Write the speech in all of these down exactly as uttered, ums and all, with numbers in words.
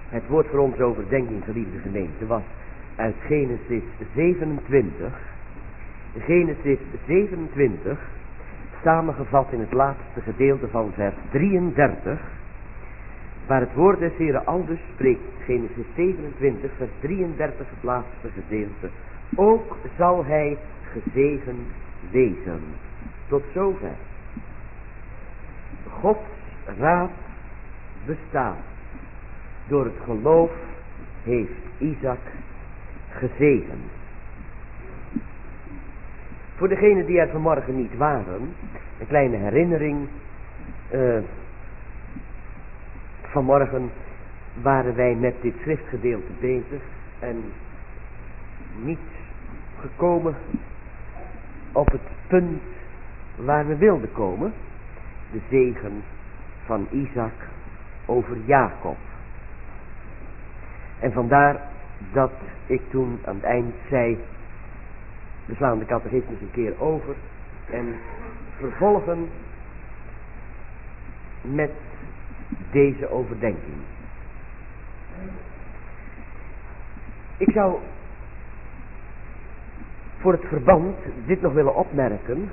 Het woord voor onze overdenking, geliefde gemeente, was uit Genesis zevenentwintig. Genesis zevenentwintig, samengevat in het laatste gedeelte van vers drieëndertig, waar het woord des Heren aldus spreekt. Genesis zevenentwintig, vers drieëndertig, het laatste gedeelte. Ook zal hij gezegend wezen. Tot zover. Gods raad bestaat. Door het geloof heeft Isaac gezegend. Voor degenen die er vanmorgen niet waren, een kleine herinnering. Uh, vanmorgen waren wij met dit schriftgedeelte bezig en niet gekomen op het punt waar we wilden komen. De zegen van Isaac over Jacob. En vandaar dat ik toen aan het eind zei, we slaan de catechismus een keer over en vervolgen met deze overdenking. Ik zou voor het verband dit nog willen opmerken.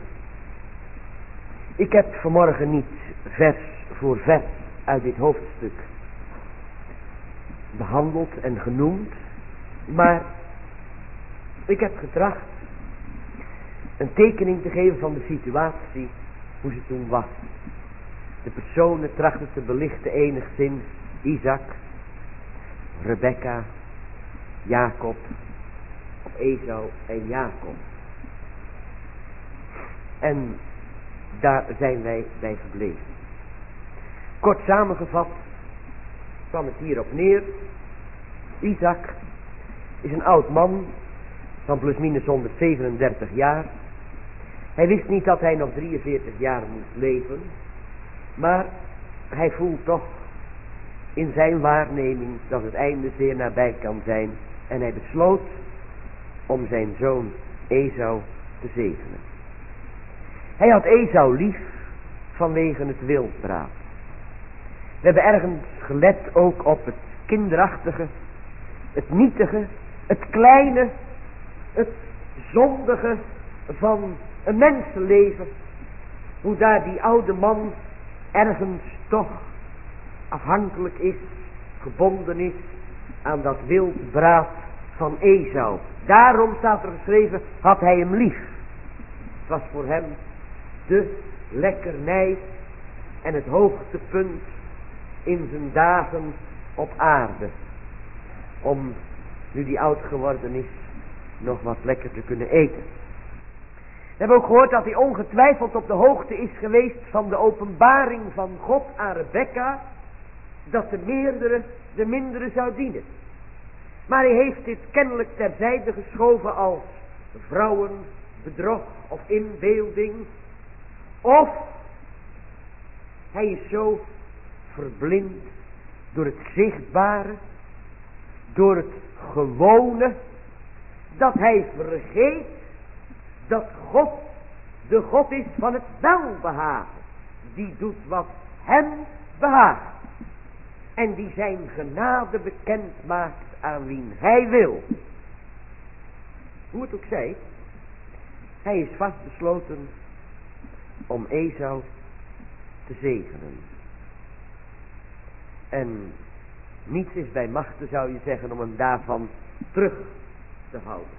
Ik heb vanmorgen niet vers voor vers uit dit hoofdstuk behandeld en genoemd, maar ik heb getracht een tekening te geven van de situatie, hoe ze toen was. De personen trachten te belichten enigszins: Isaac, Rebekka, Jacob, of Esau en Jacob. En daar zijn wij bij gebleven. Kort samengevat kwam het hierop neer. Isaac is een oud man van plusminus honderdzevenendertig jaar. Hij wist niet dat hij nog drieënveertig jaar moest leven, maar hij voelt toch in zijn waarneming dat het einde zeer nabij kan zijn, en hij besloot om zijn zoon Esau te zegenen. Hij had Esau lief vanwege het wildbraad. We hebben ergens gelet ook op het kinderachtige, het nietige, het kleine, het zondige van een mensenleven. Hoe daar die oude man ergens toch afhankelijk is, gebonden is aan dat wildbraad van Esau. Daarom staat er geschreven, had hij hem lief. Het was voor hem de lekkernij en het hoogtepunt in zijn dagen op aarde. Om, nu die oud geworden is, nog wat lekker te kunnen eten. We hebben ook gehoord dat hij ongetwijfeld op de hoogte is geweest van de openbaring van God aan Rebekka, dat de meerdere de mindere zou dienen. Maar hij heeft dit kennelijk terzijde geschoven als vrouwenbedrog of inbeelding. Of hij is zo verblind door het zichtbare, door het gewone, dat hij vergeet dat God de God is van het welbehagen. Die doet wat hem behaagt. En die zijn genade bekend maakt aan wie hij wil. Hoe het ook zij, hij is vastbesloten om Esau te zegenen. En niets is bij machten, zou je zeggen, om hem daarvan terug te houden.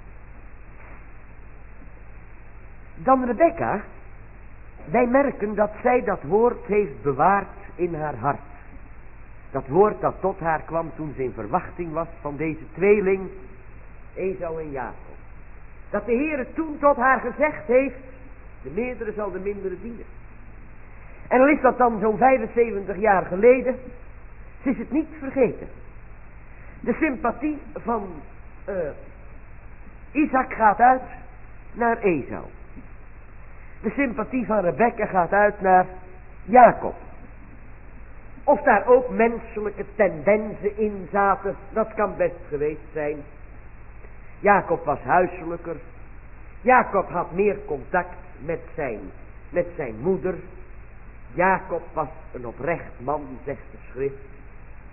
Dan Rebekka. Wij merken dat zij dat woord heeft bewaard in haar hart. Dat woord dat tot haar kwam toen ze in verwachting was van deze tweeling, Esau en Jacob. Dat de Heere toen tot haar gezegd heeft, de meerdere zal de mindere dienen. En al is dat dan zo'n vijfenzeventig jaar geleden, ze is het niet vergeten. De sympathie van uh, Isaac gaat uit naar Esau. De sympathie van Rebekka gaat uit naar Jacob. Of daar ook menselijke tendensen in zaten, dat kan best geweest zijn. Jacob was huiselijker. Jacob had meer contact met zijn, met zijn moeder. Jacob was een oprecht man, zegt de schrift.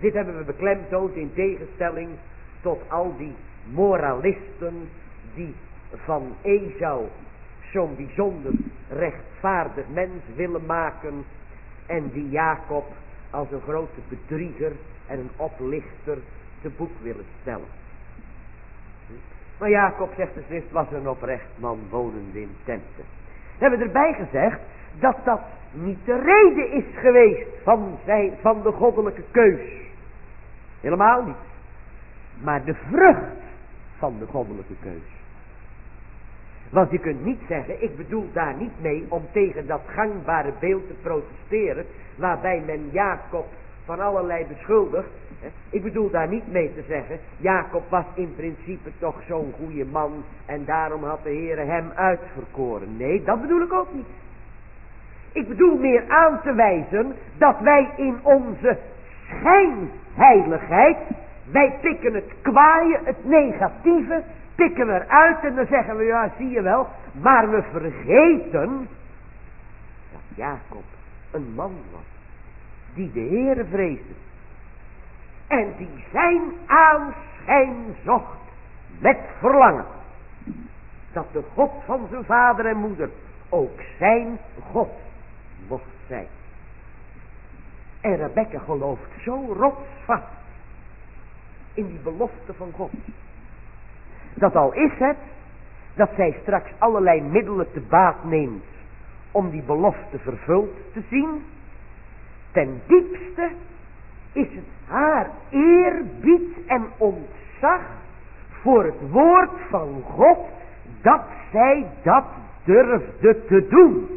Dit hebben we beklemtoond in tegenstelling tot al die moralisten die van Esau zo'n bijzonder rechtvaardig mens willen maken en die Jacob als een grote bedrieger en een oplichter te boek willen stellen. Maar Jacob, zegt de schrift, was een oprecht man wonende in tenten. We hebben erbij gezegd dat dat niet de reden is geweest van, zijn, van de goddelijke keus. Helemaal niet. Maar de vrucht van de goddelijke keus. Want je kunt niet zeggen, ik bedoel daar niet mee om tegen dat gangbare beeld te protesteren, waarbij men Jacob van allerlei beschuldigt. Ik bedoel daar niet mee te zeggen, Jacob was in principe toch zo'n goede man en daarom had de Heere hem uitverkoren. Nee, dat bedoel ik ook niet. Ik bedoel meer aan te wijzen dat wij in onze schijnheiligheid, wij pikken het kwaaie, het negatieve, pikken we eruit en dan zeggen we, ja, zie je wel, maar we vergeten dat Jacob een man was die de Heere vreesde en die zijn aanschijn zocht met verlangen dat de God van zijn vader en moeder ook zijn God mocht zijn. En Rebekka gelooft zo rotsvast in die belofte van God, dat al is het dat zij straks allerlei middelen te baat neemt om die belofte vervuld te zien, ten diepste is het haar eerbied en ontzag voor het woord van God dat zij dat durfde te doen.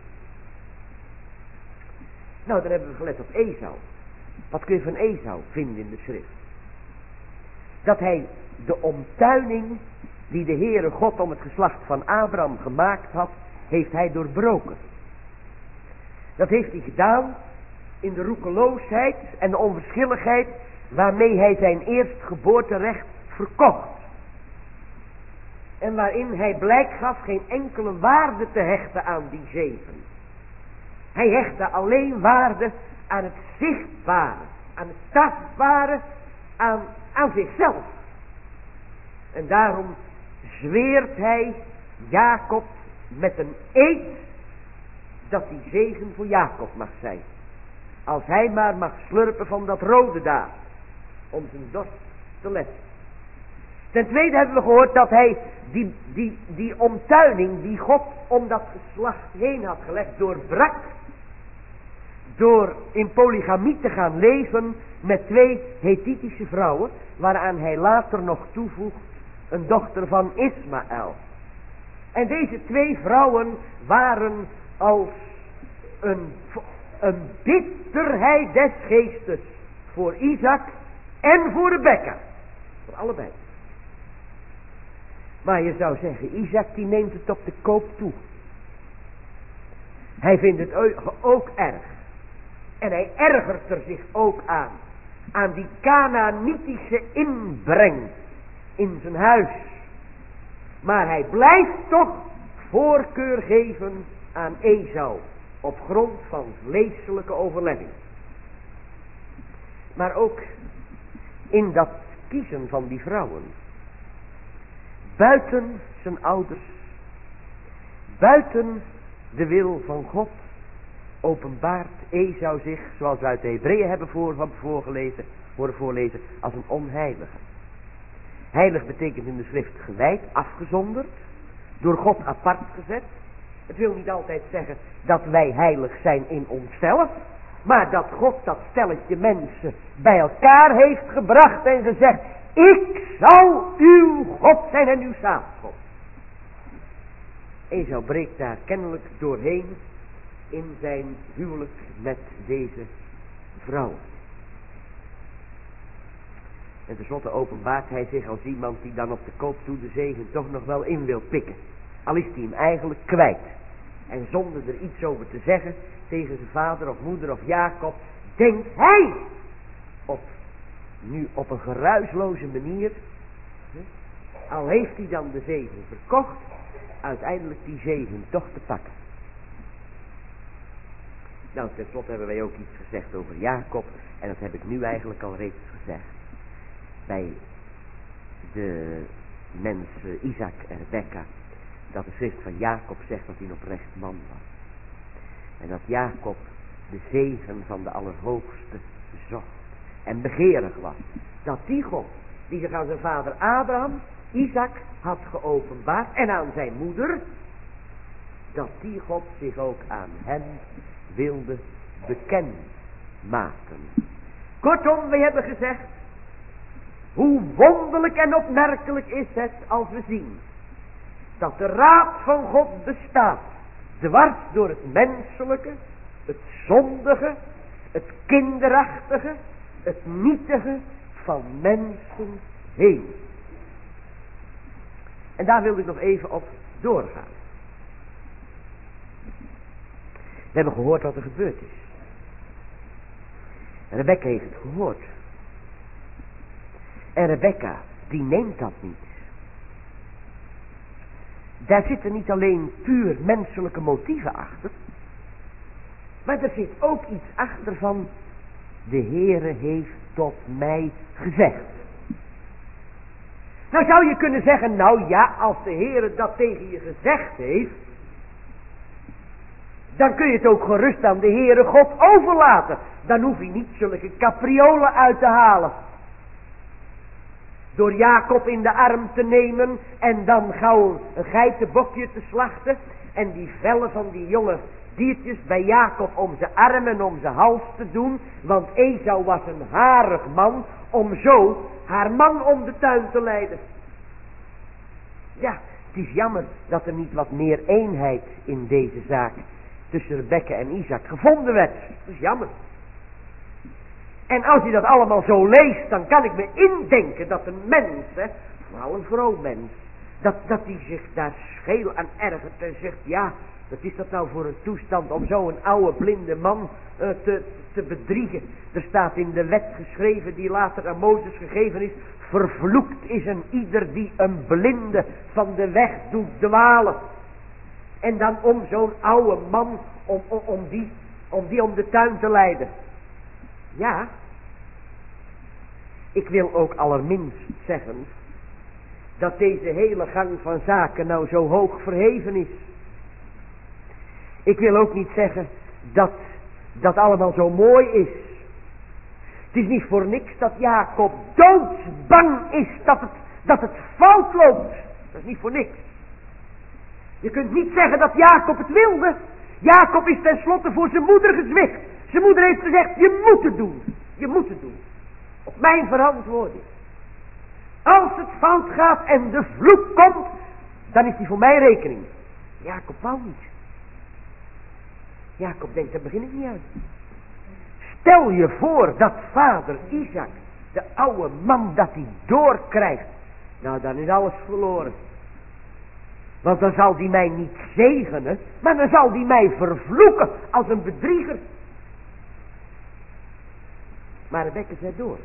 Nou, dan hebben we gelet op Esau. Wat kun je van Esau vinden in de schrift? Dat hij de omtuining die de Heere God om het geslacht van Abraham gemaakt had, heeft hij doorbroken. Dat heeft hij gedaan in de roekeloosheid en de onverschilligheid waarmee hij zijn eerstgeboorterecht verkocht. En waarin hij blijk gaf geen enkele waarde te hechten aan die zeven. Hij hechtte alleen waarde aan het zichtbare, aan het tastbare, aan, aan zichzelf. En daarom zweert hij Jacob met een eed dat die zegen voor Jacob mag zijn. Als hij maar mag slurpen van dat rode daar, om zijn dorst te lessen. Ten tweede hebben we gehoord dat hij die, die, die omtuining die God om dat geslacht heen had gelegd doorbrak. Door in polygamie te gaan leven met twee Hethitische vrouwen, waaraan hij later nog toevoegt een dochter van Ismaël. En deze twee vrouwen waren als een, een bitterheid des geestes voor Isaac en voor Rebekka. Voor allebei. Maar je zou zeggen, Isaac die neemt het op de koop toe. Hij vindt het ook erg. En hij ergert er zich ook aan. Aan die Kanaanitische inbreng in zijn huis. Maar hij blijft toch voorkeur geven aan Esau. Op grond van vleeselijke overlegging. Maar ook in dat kiezen van die vrouwen. Buiten zijn ouders. Buiten de wil van God. Openbaart Esau zich, zoals we uit de Hebreeën hebben voor, voorgelezen, horen voorlezen, als een onheilige. Heilig betekent in de schrift gewijd, afgezonderd, door God apart gezet. Het wil niet altijd zeggen dat wij heilig zijn in onszelf, maar dat God dat stelletje mensen bij elkaar heeft gebracht en gezegd, ik zal uw God zijn en uw zaadgod. Esau breekt daar kennelijk doorheen in zijn huwelijk met deze vrouw. En tenslotte openbaart hij zich als iemand die dan op de koop toe de zegen toch nog wel in wil pikken. Al is hij hem eigenlijk kwijt. En zonder er iets over te zeggen tegen zijn vader of moeder of Jacob, denkt hij op, nu op een geruisloze manier, al heeft hij dan de zegen verkocht, uiteindelijk die zegen toch te pakken. Nou, tenslotte hebben wij ook iets gezegd over Jacob. En dat heb ik nu eigenlijk al reeds gezegd. Bij de mensen Isaac en Rebekka. Dat de schrift van Jacob zegt dat hij een oprecht man was. En dat Jacob de zegen van de Allerhoogste zocht. En begeerig was. Dat die God, die zich aan zijn vader Abraham, Isaac, had geopenbaard. En aan zijn moeder. Dat die God zich ook aan hem wilde bekend maken. Kortom, we hebben gezegd. Hoe wonderlijk en opmerkelijk is het als we zien. Dat de raad van God bestaat. Dwars door het menselijke. Het zondige. Het kinderachtige. Het nietige van mensen heen. En daar wil ik nog even op doorgaan. We hebben gehoord wat er gebeurd is. En Rebekka heeft het gehoord. En Rebekka, die neemt dat niet. Daar zitten niet alleen puur menselijke motieven achter. Maar er zit ook iets achter van. De Heere heeft tot mij gezegd. Nou zou je kunnen zeggen, nou ja, als de Heere dat tegen je gezegd heeft. Dan kun je het ook gerust aan de Heere God overlaten. Dan hoef je niet zulke capriolen uit te halen. Door Jacob in de arm te nemen en dan gauw een geitenbokje te slachten. En die vellen van die jonge diertjes bij Jacob om zijn arm en om zijn hals te doen. Want Esau was een harig man om zo haar man om de tuin te leiden. Ja, het is jammer dat er niet wat meer eenheid in deze zaak tussen Rebekka en Isaac gevonden werd. Dat is jammer. En als je dat allemaal zo leest, dan kan ik me indenken dat een mens, hè, vooral een vroom mens, dat, dat die zich daar scheel aan ergert en zegt, ja, wat is dat nou voor een toestand om zo'n oude blinde man uh, te, te bedriegen. Er staat in de wet geschreven die later aan Mozes gegeven is, vervloekt is een ieder die een blinde van de weg doet dwalen. En dan om zo'n oude man, om, om, om, die, om die om de tuin te leiden. Ja, ik wil ook allerminst zeggen dat deze hele gang van zaken nou zo hoog verheven is. Ik wil ook niet zeggen dat dat allemaal zo mooi is. Het is niet voor niks dat Jacob doodsbang is dat het, dat het fout loopt. Dat is niet voor niks. Je kunt niet zeggen dat Jacob het wilde. Jacob is tenslotte voor zijn moeder gezwicht. Zijn moeder heeft gezegd, je moet het doen. Je moet het doen. Op mijn verantwoording. Als het fout gaat en de vloek komt, dan is die voor mijn rekening. Jacob wou niet. Jacob denkt, daar begin ik niet aan. Stel je voor dat vader Isaac, de oude man, dat hij doorkrijgt. Nou, dan is alles verloren. Want dan zal die mij niet zegenen, maar dan zal die mij vervloeken als een bedrieger. Maar Rebekka zei door.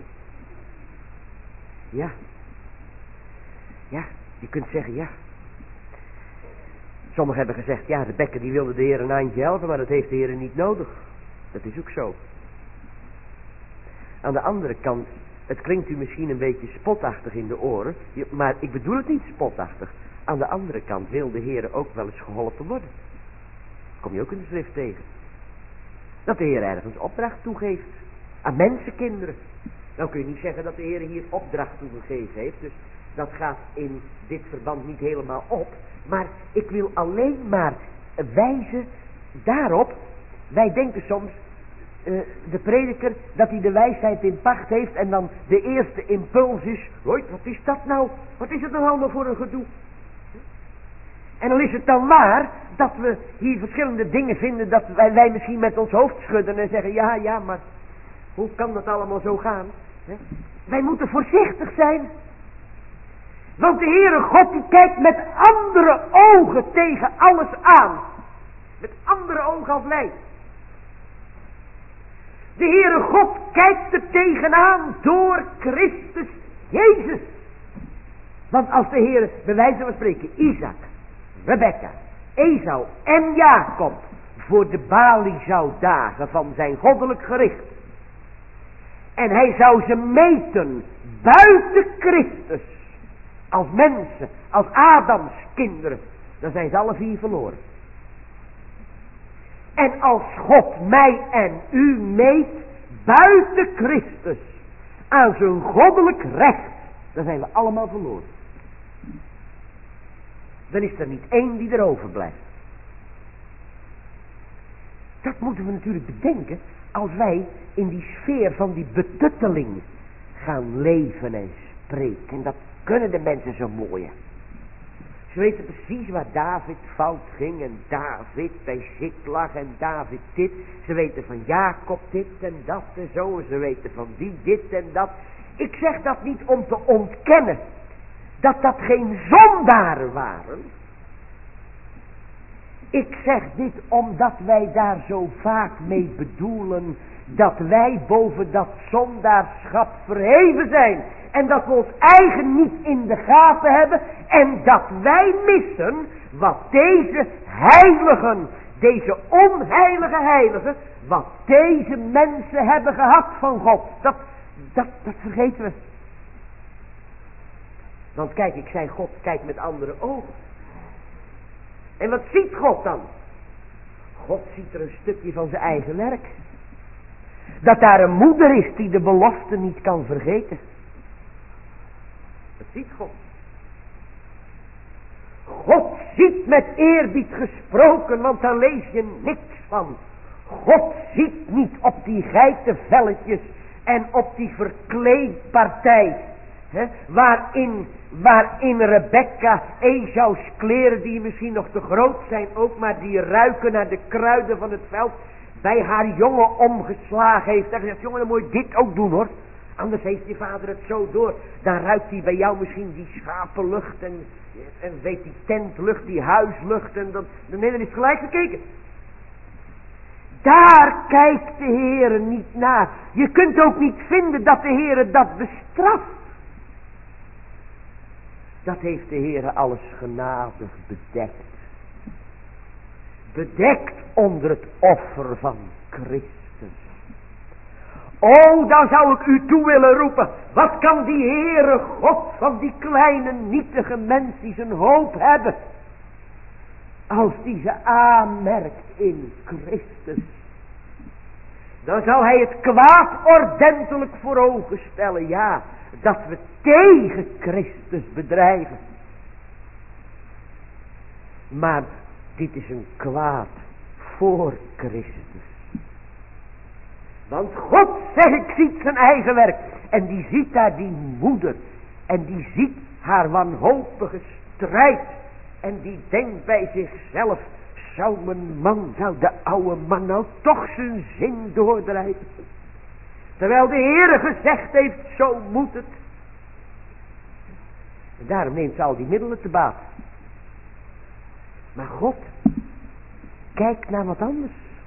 Ja. Ja, je kunt zeggen ja. Sommigen hebben gezegd, ja, Rebekka die wilde de Heer een eindje helpen, maar dat heeft de Heer niet nodig. Dat is ook zo. Aan de andere kant, het klinkt u misschien een beetje spotachtig in de oren, maar ik bedoel het niet spotachtig. Aan de andere kant wil de Heer ook wel eens geholpen worden. Kom je ook in de schrift tegen. Dat de Heer ergens opdracht toegeeft. Aan mensenkinderen. Nou kun je niet zeggen dat de Heer hier opdracht toegegeven heeft. Dus dat gaat in dit verband niet helemaal op. Maar ik wil alleen maar wijzen daarop. Wij denken soms, uh, de prediker, dat hij de wijsheid in pacht heeft. En dan de eerste impuls is, hoi, wat is dat nou? Wat is het nou allemaal voor een gedoe? En dan is het dan waar dat we hier verschillende dingen vinden, dat wij, wij misschien met ons hoofd schudden en zeggen, ja, ja, maar hoe kan dat allemaal zo gaan? He? Wij moeten voorzichtig zijn. Want de Heere God die kijkt met andere ogen tegen alles aan. Met andere ogen als wij. De Heere God kijkt er tegenaan door Christus Jezus. Want als de Heere, bij wijze van spreken, Isaac, Rebekka, Esau en Jacob voor de balie zou dagen van zijn goddelijk gericht. En hij zou ze meten buiten Christus. Als mensen, als Adams kinderen. Dan zijn ze alle vier verloren. En als God mij en u meet buiten Christus. Aan zijn goddelijk recht. Dan zijn we allemaal verloren. Dan is er niet één die er overblijft. Dat moeten we natuurlijk bedenken als wij in die sfeer van die betutteling gaan leven en spreken. En dat kunnen de mensen zo mooi. Ze weten precies waar David fout ging en David bij Ziklag en David dit. Ze weten van Jacob dit en dat en zo en ze weten van die dit en dat. Ik zeg dat niet om te ontkennen dat dat geen zondaren waren. Ik zeg dit omdat wij daar zo vaak mee bedoelen dat wij boven dat zondaarschap verheven zijn. En dat we ons eigen niet in de gaten hebben. En dat wij missen wat deze heiligen, deze onheilige heiligen, wat deze mensen hebben gehad van God. Dat, dat, dat vergeten we. Want kijk, ik zei God kijkt met andere ogen. En wat ziet God dan? God ziet er een stukje van zijn eigen werk. Dat daar een moeder is die de belofte niet kan vergeten. Dat ziet God. God ziet met eerbied gesproken, want daar lees je niks van. God ziet niet op die geitenvelletjes en op die verkleedpartij. He, waarin, waarin Rebecca Esaus kleren die misschien nog te groot zijn ook, maar die ruiken naar de kruiden van het veld, bij haar jongen omgeslagen heeft. En gezegd, jongen, dan moet je dit ook doen hoor. Anders heeft je vader het zo door. Dan ruikt hij bij jou misschien die schapenlucht en, en weet die tentlucht, die huislucht. En dan, dan nee, dan is het gelijk gekeken. Daar kijkt de Heere niet naar. Je kunt ook niet vinden dat de Heere dat bestraft. Dat heeft de Heere alles genadig bedekt. Bedekt onder het offer van Christus. O, dan zou ik u toe willen roepen. Wat kan die Heere God van die kleine nietige mens die zijn hoop hebben. Als die ze aanmerkt in Christus. Dan zou hij het kwaad ordentelijk voor ogen stellen. Ja, dat we tegen Christus bedrijven. Maar dit is een kwaad voor Christus. Want God, zeg ik, ziet zijn eigen werk. En die ziet daar die moeder. En die ziet haar wanhopige strijd. En die denkt bij zichzelf. Zou mijn man, zou de oude man nou toch zijn zin doordrijven? Terwijl de Heere gezegd heeft, zo moet het. En daarom neemt ze al die middelen te baat. Maar God kijkt naar wat anders.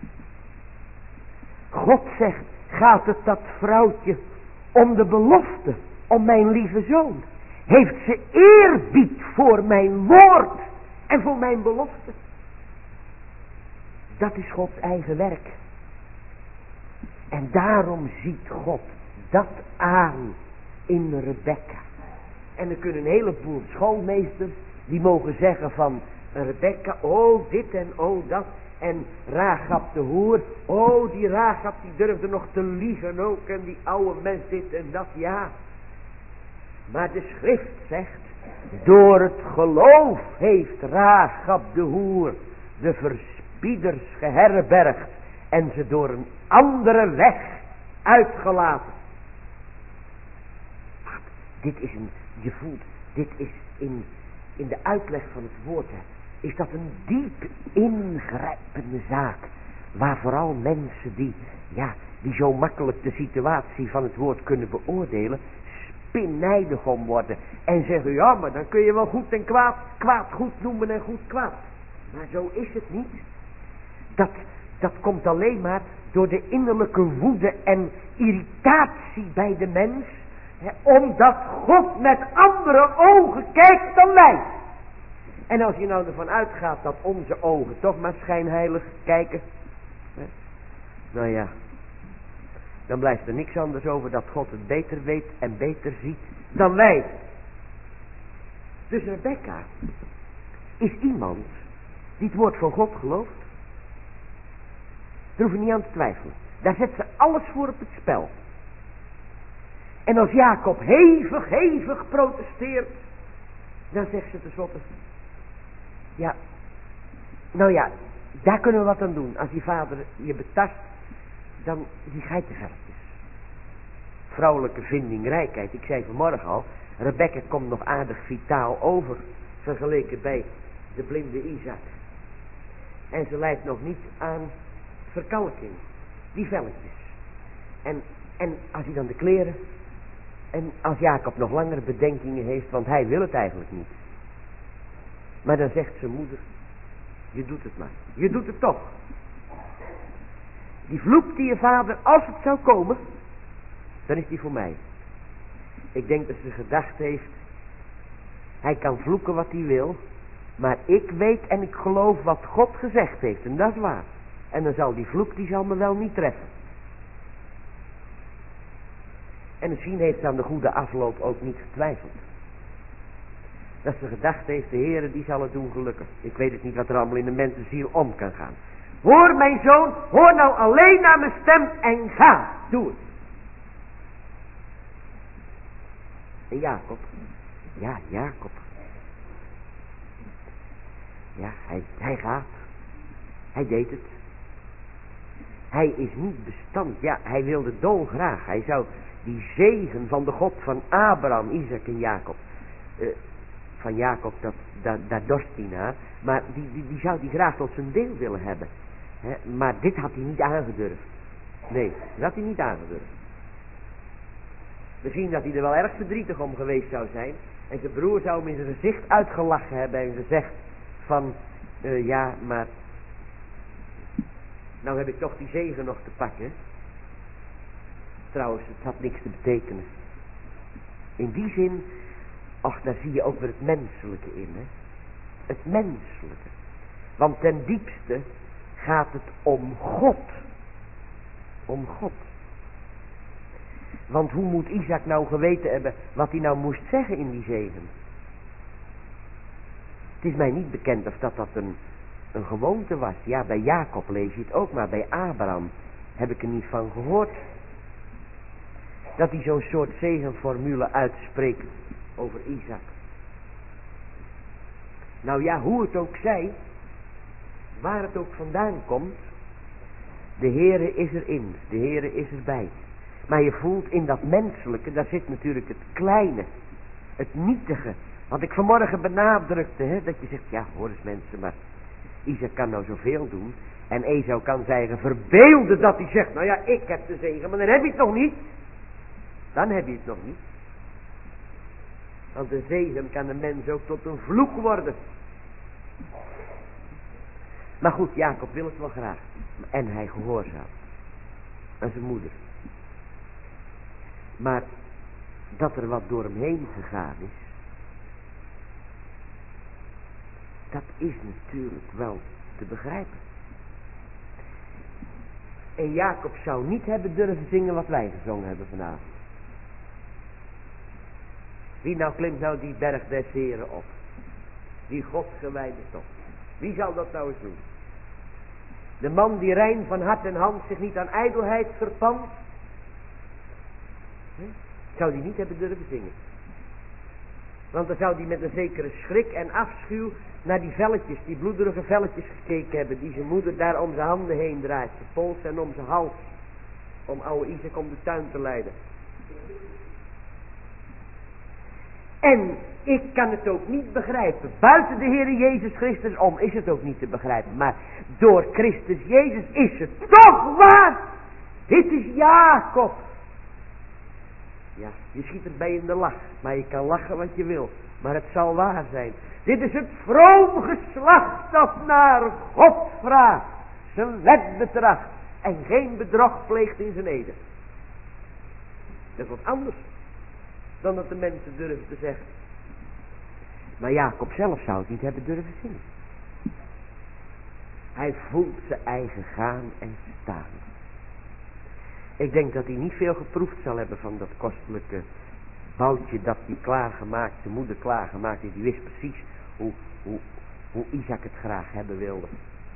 God zegt, gaat het dat vrouwtje om de belofte, om mijn lieve zoon? Heeft ze eerbied voor mijn woord en voor mijn belofte? Dat is Gods eigen werk. En daarom ziet God dat aan in Rebecca. En er kunnen een heleboel schoolmeesters die mogen zeggen van Rebecca, oh dit en oh dat. En Rachab de hoer, oh die Rachab die durfde nog te liegen ook. En die oude mens dit en dat, ja. Maar de schrift zegt, door het geloof heeft Rachab de hoer de verspieders geherbergd. En ze door een andere weg uitgelaten. Dit is een, je voelt, dit is in, in de uitleg van het woord, hè, is dat een diep ingrijpende zaak. Waar vooral mensen die, ja, die zo makkelijk de situatie van het woord kunnen beoordelen, spinnijdig om worden. En zeggen, ja, maar dan kun je wel goed en kwaad, kwaad goed noemen en goed kwaad. Maar zo is het niet. Dat, dat komt alleen maar door de innerlijke woede en irritatie bij de mens. Hè, omdat God met andere ogen kijkt dan wij. En als je nou ervan uitgaat dat onze ogen toch maar schijnheilig kijken, hè, nou ja, dan blijft er niks anders over dat God het beter weet en beter ziet dan wij. Dus Rebecca is iemand die het woord van God gelooft. Daar hoef je niet aan te twijfelen. Daar zet ze alles voor op het spel. En als Jacob hevig, hevig protesteert, dan zegt ze tenslotte, ja, nou ja, daar kunnen we wat aan doen. Als die vader je betast, dan die geitenvelletjes. Vrouwelijke vindingrijkheid. Ik zei vanmorgen al, Rebecca komt nog aardig vitaal over, vergeleken bij de blinde Isaac. En ze lijdt nog niet aan verkalking. Die velletjes. En, en als hij dan de kleren, en als Jacob nog langere bedenkingen heeft, want hij wil het eigenlijk niet. Maar dan zegt zijn moeder, je doet het maar. Je doet het toch. Die vloek die je vader, als het zou komen, dan is die voor mij. Ik denk dat ze gedacht heeft, hij kan vloeken wat hij wil, maar ik weet en ik geloof wat God gezegd heeft. En dat is waar. En dan zal die vloek, die zal me wel niet treffen. En misschien heeft ze aan de goede afloop ook niet getwijfeld. Dat ze gedacht heeft, de Heere die zal het doen gelukkig. Ik weet het niet wat er allemaal in de mensenziel om kan gaan. Hoor mijn zoon, hoor nou alleen naar mijn stem en ga. Doe het. En Jacob. Ja, Jacob. Ja, hij, hij gaat. Hij deed het. Hij is niet bestand. Ja, hij wilde dolgraag. Hij zou die zegen van de God van Abraham, Isaac en Jacob. Uh, van Jacob, dat, dat, daar dorst hij naar. Maar die, die, die zou hij graag tot zijn deel willen hebben. He, maar dit had hij niet aangedurfd. Nee, dat had hij niet aangedurfd. Misschien dat hij er wel erg verdrietig om geweest zou zijn. En zijn broer zou hem in zijn gezicht uitgelachen hebben en gezegd van, uh, ja, maar nou heb ik toch die zegen nog te pakken. Trouwens, het had niks te betekenen. In die zin, ach, daar zie je ook weer het menselijke in, hè. Het menselijke. Want ten diepste gaat het om God. Om God. Want hoe moet Isaac nou geweten hebben wat hij nou moest zeggen in die zegen? Het is mij niet bekend of dat dat een, een gewoonte was. Ja, bij Jacob lees je het ook, maar bij Abraham heb ik er niet van gehoord. Dat hij zo'n soort zegenformule uitspreekt over Isaac. Nou ja, hoe het ook zij, waar het ook vandaan komt, de Heere is erin, de Heere is erbij. Maar je voelt in dat menselijke, daar zit natuurlijk het kleine, het nietige. Wat ik vanmorgen benadrukte, hè, dat je zegt, ja hoor eens mensen, maar Isaac kan nou zoveel doen. En Esau kan zeggen, verbeelde dat hij zegt, nou ja, ik heb de zegen, maar dan heb je het nog niet. Dan heb je het nog niet. Want de zegen kan een mens ook tot een vloek worden. Maar goed, Jacob wil het wel graag. En hij gehoorzaamt aan zijn moeder. Maar dat er wat door hem heen gegaan is, dat is natuurlijk wel te begrijpen. En Jacob zou niet hebben durven zingen wat wij gezongen hebben vanavond. Wie nou klimt nou die berg des Heren op? Die God gewijde top. Wie zal dat nou eens doen? De man die rein van hart en hand zich niet aan ijdelheid verpand, zou die niet hebben durven zingen. Want dan zou die met een zekere schrik en afschuw naar die velletjes, die bloederige velletjes gekeken hebben, die zijn moeder daar om zijn handen heen draait, zijn pols en om zijn hals, om oude Isaac om de tuin te leiden. En ik kan het ook niet begrijpen. Buiten de Heer Jezus Christus om is het ook niet te begrijpen. Maar door Christus Jezus is het toch waar. Dit is Jacob. Ja, je schiet erbij in de lach. Maar je kan lachen wat je wil. Maar het zal waar zijn. Dit is het vroom geslacht dat naar God vraagt. Zijn wet betracht. En geen bedrog pleegt in zijn ede. Dat is wat anders dan dat de mensen durven te zeggen. Maar Jacob zelf zou het niet hebben durven zien. Hij voelt zijn eigen gaan en staan. Ik denk dat hij niet veel geproefd zal hebben van dat kostelijke boutje dat die klaargemaakt, zijn moeder klaargemaakt heeft. Die wist precies hoe, hoe, hoe Isaac het graag hebben wilde.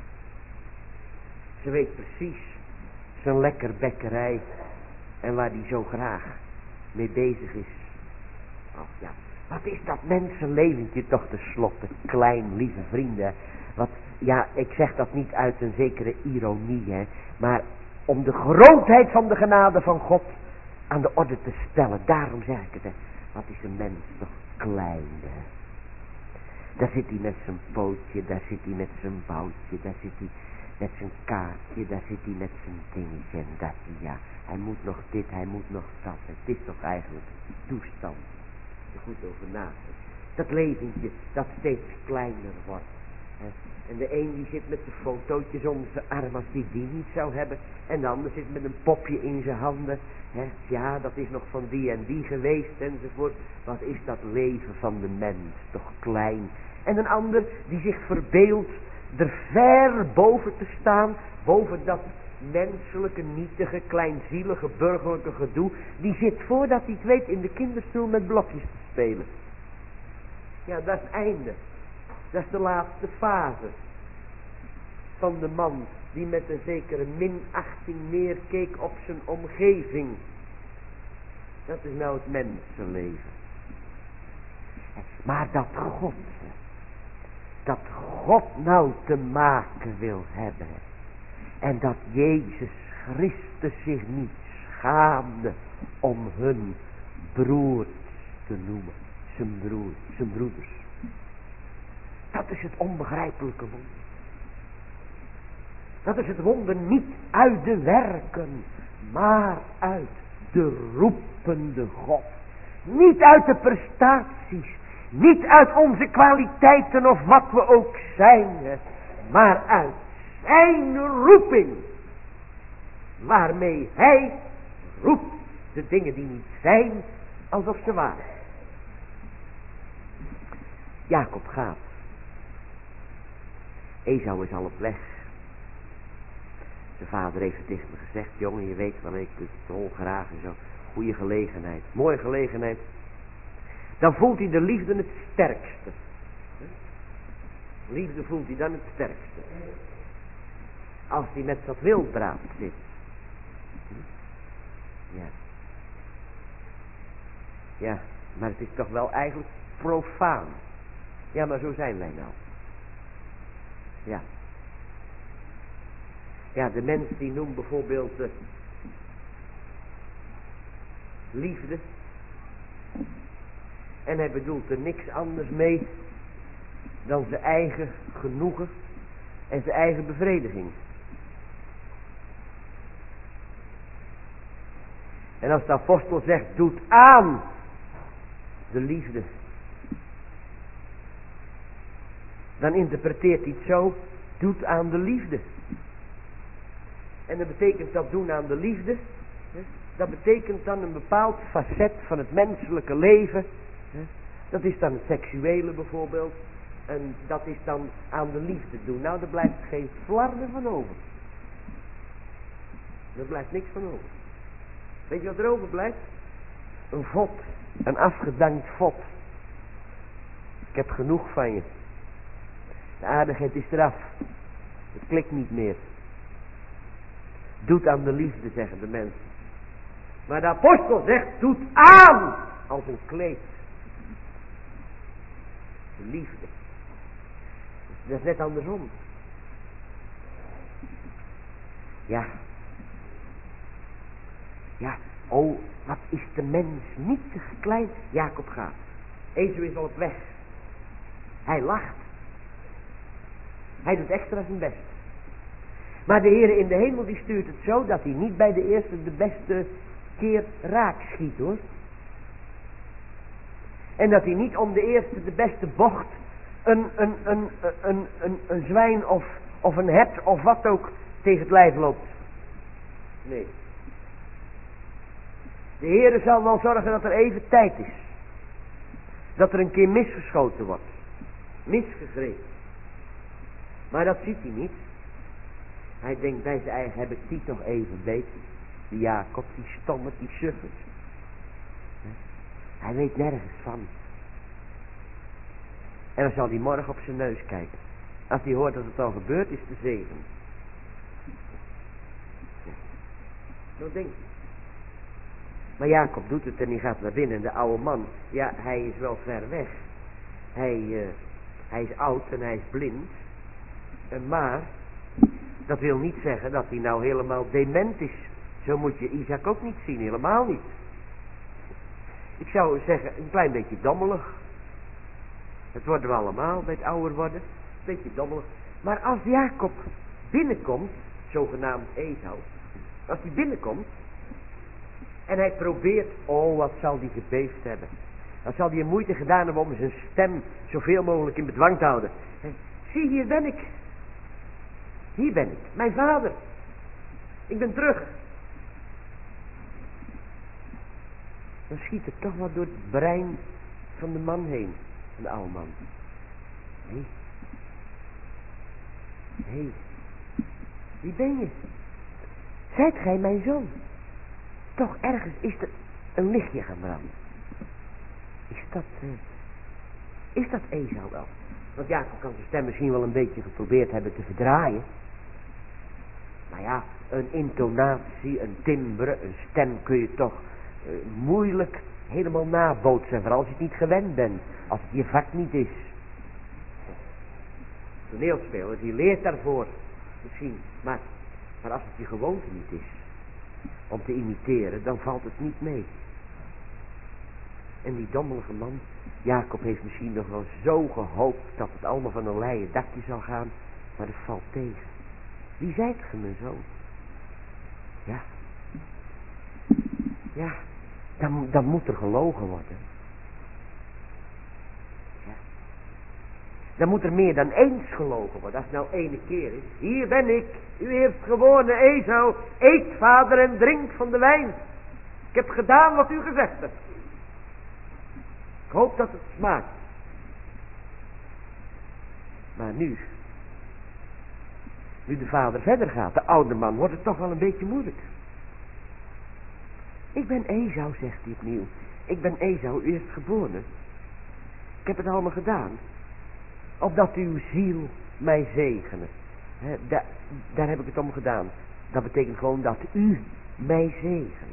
Ze weet precies zijn lekker bekkerij en waar hij zo graag mee bezig is. Oh ja, wat is dat mensenleventje toch tenslotte klein, lieve vrienden. Wat, ja, ik zeg dat niet uit een zekere ironie, hè, maar om de grootheid van de genade van God aan de orde te stellen. Daarom zeg ik het, hè. Wat is een mens toch klein, hè. Daar zit hij met zijn pootje, daar zit hij met zijn boutje, daar zit hij met zijn kaartje, daar zit hij met zijn dingetje en dat, ja. Hij moet nog dit, hij moet nog dat. Het is toch eigenlijk een toestand. Er goed over nadenken. Dat leventje dat steeds kleiner wordt. Hè. En de een die zit met de fotootjes onder zijn arm als die die niet zou hebben. En de ander zit met een popje in zijn handen. Hè. Ja, dat is nog van die en die geweest enzovoort. Wat is dat leven van de mens toch klein. En een ander die zich verbeeldt er ver boven te staan. Boven dat menselijke, nietige, kleinzielige, burgerlijke gedoe. Die zit voordat hij het weet in de kinderstoel met blokjes te spelen. Ja, dat is het einde. Dat is de laatste fase van de man die met een zekere minachting neerkeek op zijn omgeving. Dat is nou het mensenleven. Maar dat God, dat God nou te maken wil hebben. En dat Jezus Christus zich niet schaamde om hun broers te noemen. Zijn broer, zijn broeders. Dat is het onbegrijpelijke wonder. Dat is het wonder niet uit de werken, maar uit de roepende God. Niet uit de prestaties, niet uit onze kwaliteiten of wat we ook zijn, maar uit zijn roeping. Waarmee hij roept de dingen die niet zijn, alsof ze waren. Jacob gaat. Esau is al op weg. Zijn vader heeft het tegen me gezegd. Jongen, je weet wel, ik het dolgraag en zo. Goeie gelegenheid. Mooie gelegenheid. Dan voelt hij de liefde het sterkste. Liefde voelt hij dan het sterkste. Als hij met dat wildbraad zit. Ja. Ja, maar het is toch wel eigenlijk profaan. Ja, maar zo zijn wij nou. Ja. Ja, de mens die noemt bijvoorbeeld uh, liefde. En hij bedoelt er niks anders mee dan zijn eigen genoegen en zijn eigen bevrediging. En als de apostel zegt, doet aan de liefde, dan interpreteert hij het zo, doet aan de liefde. En dat betekent dat doen aan de liefde, dat betekent dan een bepaald facet van het menselijke leven. Dat is dan het seksuele bijvoorbeeld. En dat is dan aan de liefde doen. Nou, er blijft geen flarden van over. Er blijft niks van over. Weet je wat er overblijft? Een vod. Een afgedankt vod. Ik heb genoeg van je. De aardigheid is eraf. Het klikt niet meer. Doet aan de liefde, zeggen de mensen. Maar de apostel zegt, doet aan als een kleed. De liefde. Dat is net andersom. Ja. Ja, oh, wat is de mens nietig klein. Jacob gaat. Esau is al op weg. Hij lacht. Hij doet extra zijn best. Maar de Heer in de hemel die stuurt het zo dat hij niet bij de eerste de beste keer raak schiet, hoor. En dat hij niet om de eerste de beste bocht een, een, een, een, een, een zwijn of, of een hert of wat ook tegen het lijf loopt. Nee. De Heer zal wel zorgen dat er even tijd is. dat er een keer misgeschoten wordt. Misgegrepen. Maar dat ziet hij niet. Hij denkt bij zijn eigen, heb ik die toch even beter? Die Jacob, die stomme, die suffert. Hij weet nergens van. En dan zal hij morgen op zijn neus kijken. Als hij hoort dat het al gebeurd is, de zegen. Zo denkt hij. Maar Jacob doet het en hij gaat naar binnen. En de oude man, ja, hij is wel ver weg. Hij, uh, hij is oud en hij is blind. En maar, dat wil niet zeggen dat hij nou helemaal dement is. Zo moet je Isaac ook niet zien, helemaal niet. Ik zou zeggen, een klein beetje dommelig. Dat worden we allemaal bij het ouder worden. Een beetje dommelig. Maar als Jacob binnenkomt, zogenaamd Esau, als hij binnenkomt en hij probeert, oh wat zal die gebeefd hebben. Dan zal hij een moeite gedaan hebben om zijn stem zoveel mogelijk in bedwang te houden. En, zie, hier ben ik. Hier ben ik, mijn vader. Ik ben terug. Dan schiet het toch wat door het brein van de man heen. Van de oude man. Hé. Hey. Hé. Hey. Wie ben je? Zijt gij mijn zoon? Toch ergens is er een lichtje gaan branden. Is dat, uh, is dat Esau wel? Want Jacob kan zijn stem misschien wel een beetje geprobeerd hebben te verdraaien. Maar ja, een intonatie, een timbre, een stem kun je toch uh, moeilijk helemaal nabootsen. Vooral als je het niet gewend bent. Als het je vak niet is. Toneelspeler, die leert daarvoor. Misschien. Maar, maar als het je gewoonte niet is. Om te imiteren, dan valt het niet mee. En die dommelige man, Jacob heeft misschien nog wel zo gehoopt dat het allemaal van een leien dakje zal gaan. Maar dat valt tegen. Wie zijt ge, mijn zoon? Ja. Ja, dan, dan moet er gelogen worden. Ja. Dan moet er meer dan eens gelogen worden. Als het nou ene keer is. Hier ben ik, u heeft gewonnen, Esau. Eet, vader, en drink van de wijn. Ik heb gedaan wat u gezegd hebt. Ik hoop dat het smaakt. Maar nu, nu de vader verder gaat, de oude man, wordt het toch wel een beetje moeilijk. Ik ben Esau, zegt hij opnieuw. Ik ben Esau, u heeft geboren. Ik heb het allemaal gedaan. Opdat uw ziel mij zegene. He, da, daar heb ik het om gedaan. Dat betekent gewoon dat u mij zegene.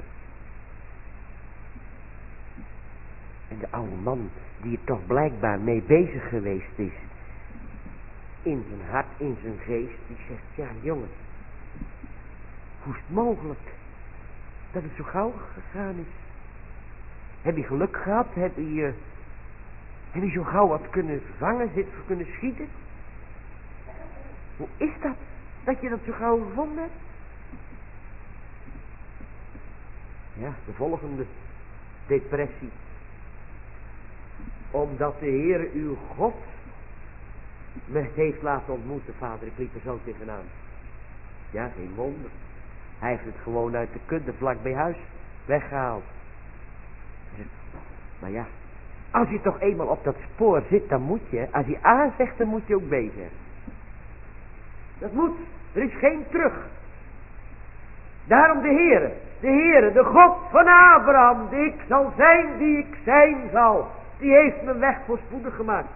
En de oude man, die er toch blijkbaar mee bezig geweest is, in zijn hart, in zijn geest, die zegt, ja jongen, hoe is het mogelijk dat het zo gauw gegaan is? Heb je geluk gehad? Heb je, uh, heb je zo gauw wat kunnen vangen, zit, kunnen schieten? Hoe is dat, dat je dat zo gauw gevonden hebt? Ja, de volgende depressie. Omdat de Heere uw God me heeft laten ontmoeten, vader. Ik liep er zo tegenaan. Ja, geen wonder. Hij heeft het gewoon uit de kudde vlak bij huis weggehaald. Maar ja, als je toch eenmaal op dat spoor zit, dan moet je, als hij A zegt, dan moet je ook B zeggen. Dat moet. Er is geen terug. Daarom de Heere, de Heere, de God van Abraham, die ik zal zijn, die ik zijn zal, die heeft mijn weg voorspoedig gemaakt.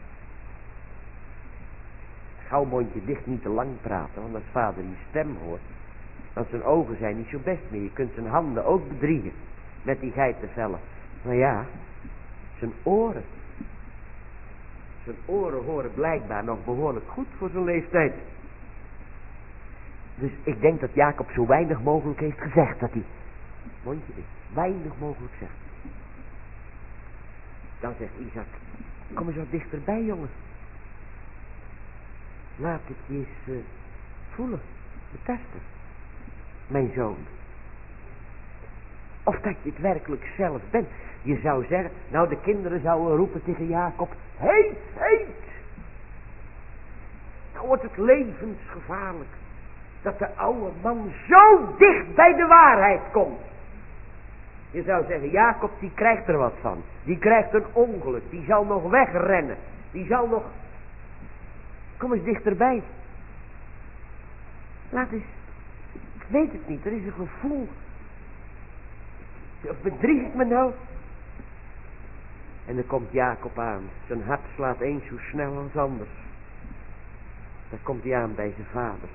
Gauw mondje dicht, niet te lang praten, want als vader je stem hoort, want zijn ogen zijn niet zo best meer. Je kunt zijn handen ook bedriegen met die geitenvellen. Maar ja, zijn oren. Zijn oren horen blijkbaar nog behoorlijk goed voor zijn leeftijd. Dus ik denk dat Jacob zo weinig mogelijk heeft gezegd, dat hij mondje dicht, weinig mogelijk zegt. Dan zegt Isaac, kom eens wat dichterbij, jongen. Laat ik je eens uh, voelen, betasten, mijn zoon. Of dat je het werkelijk zelf bent. Je zou zeggen, nou de kinderen zouden roepen tegen Jacob, heet, heet. Nou wordt het levensgevaarlijk dat de oude man zo dicht bij de waarheid komt. Je zou zeggen, Jacob die krijgt er wat van. Die krijgt een ongeluk. Die zal nog wegrennen. Die zal nog... Kom eens dichterbij. Laat eens... Ik weet het niet. Er is een gevoel. Of bedrieg ik me nou? En dan komt Jacob aan. Zijn hart slaat eens zo snel als anders. Dan komt hij aan bij zijn vader.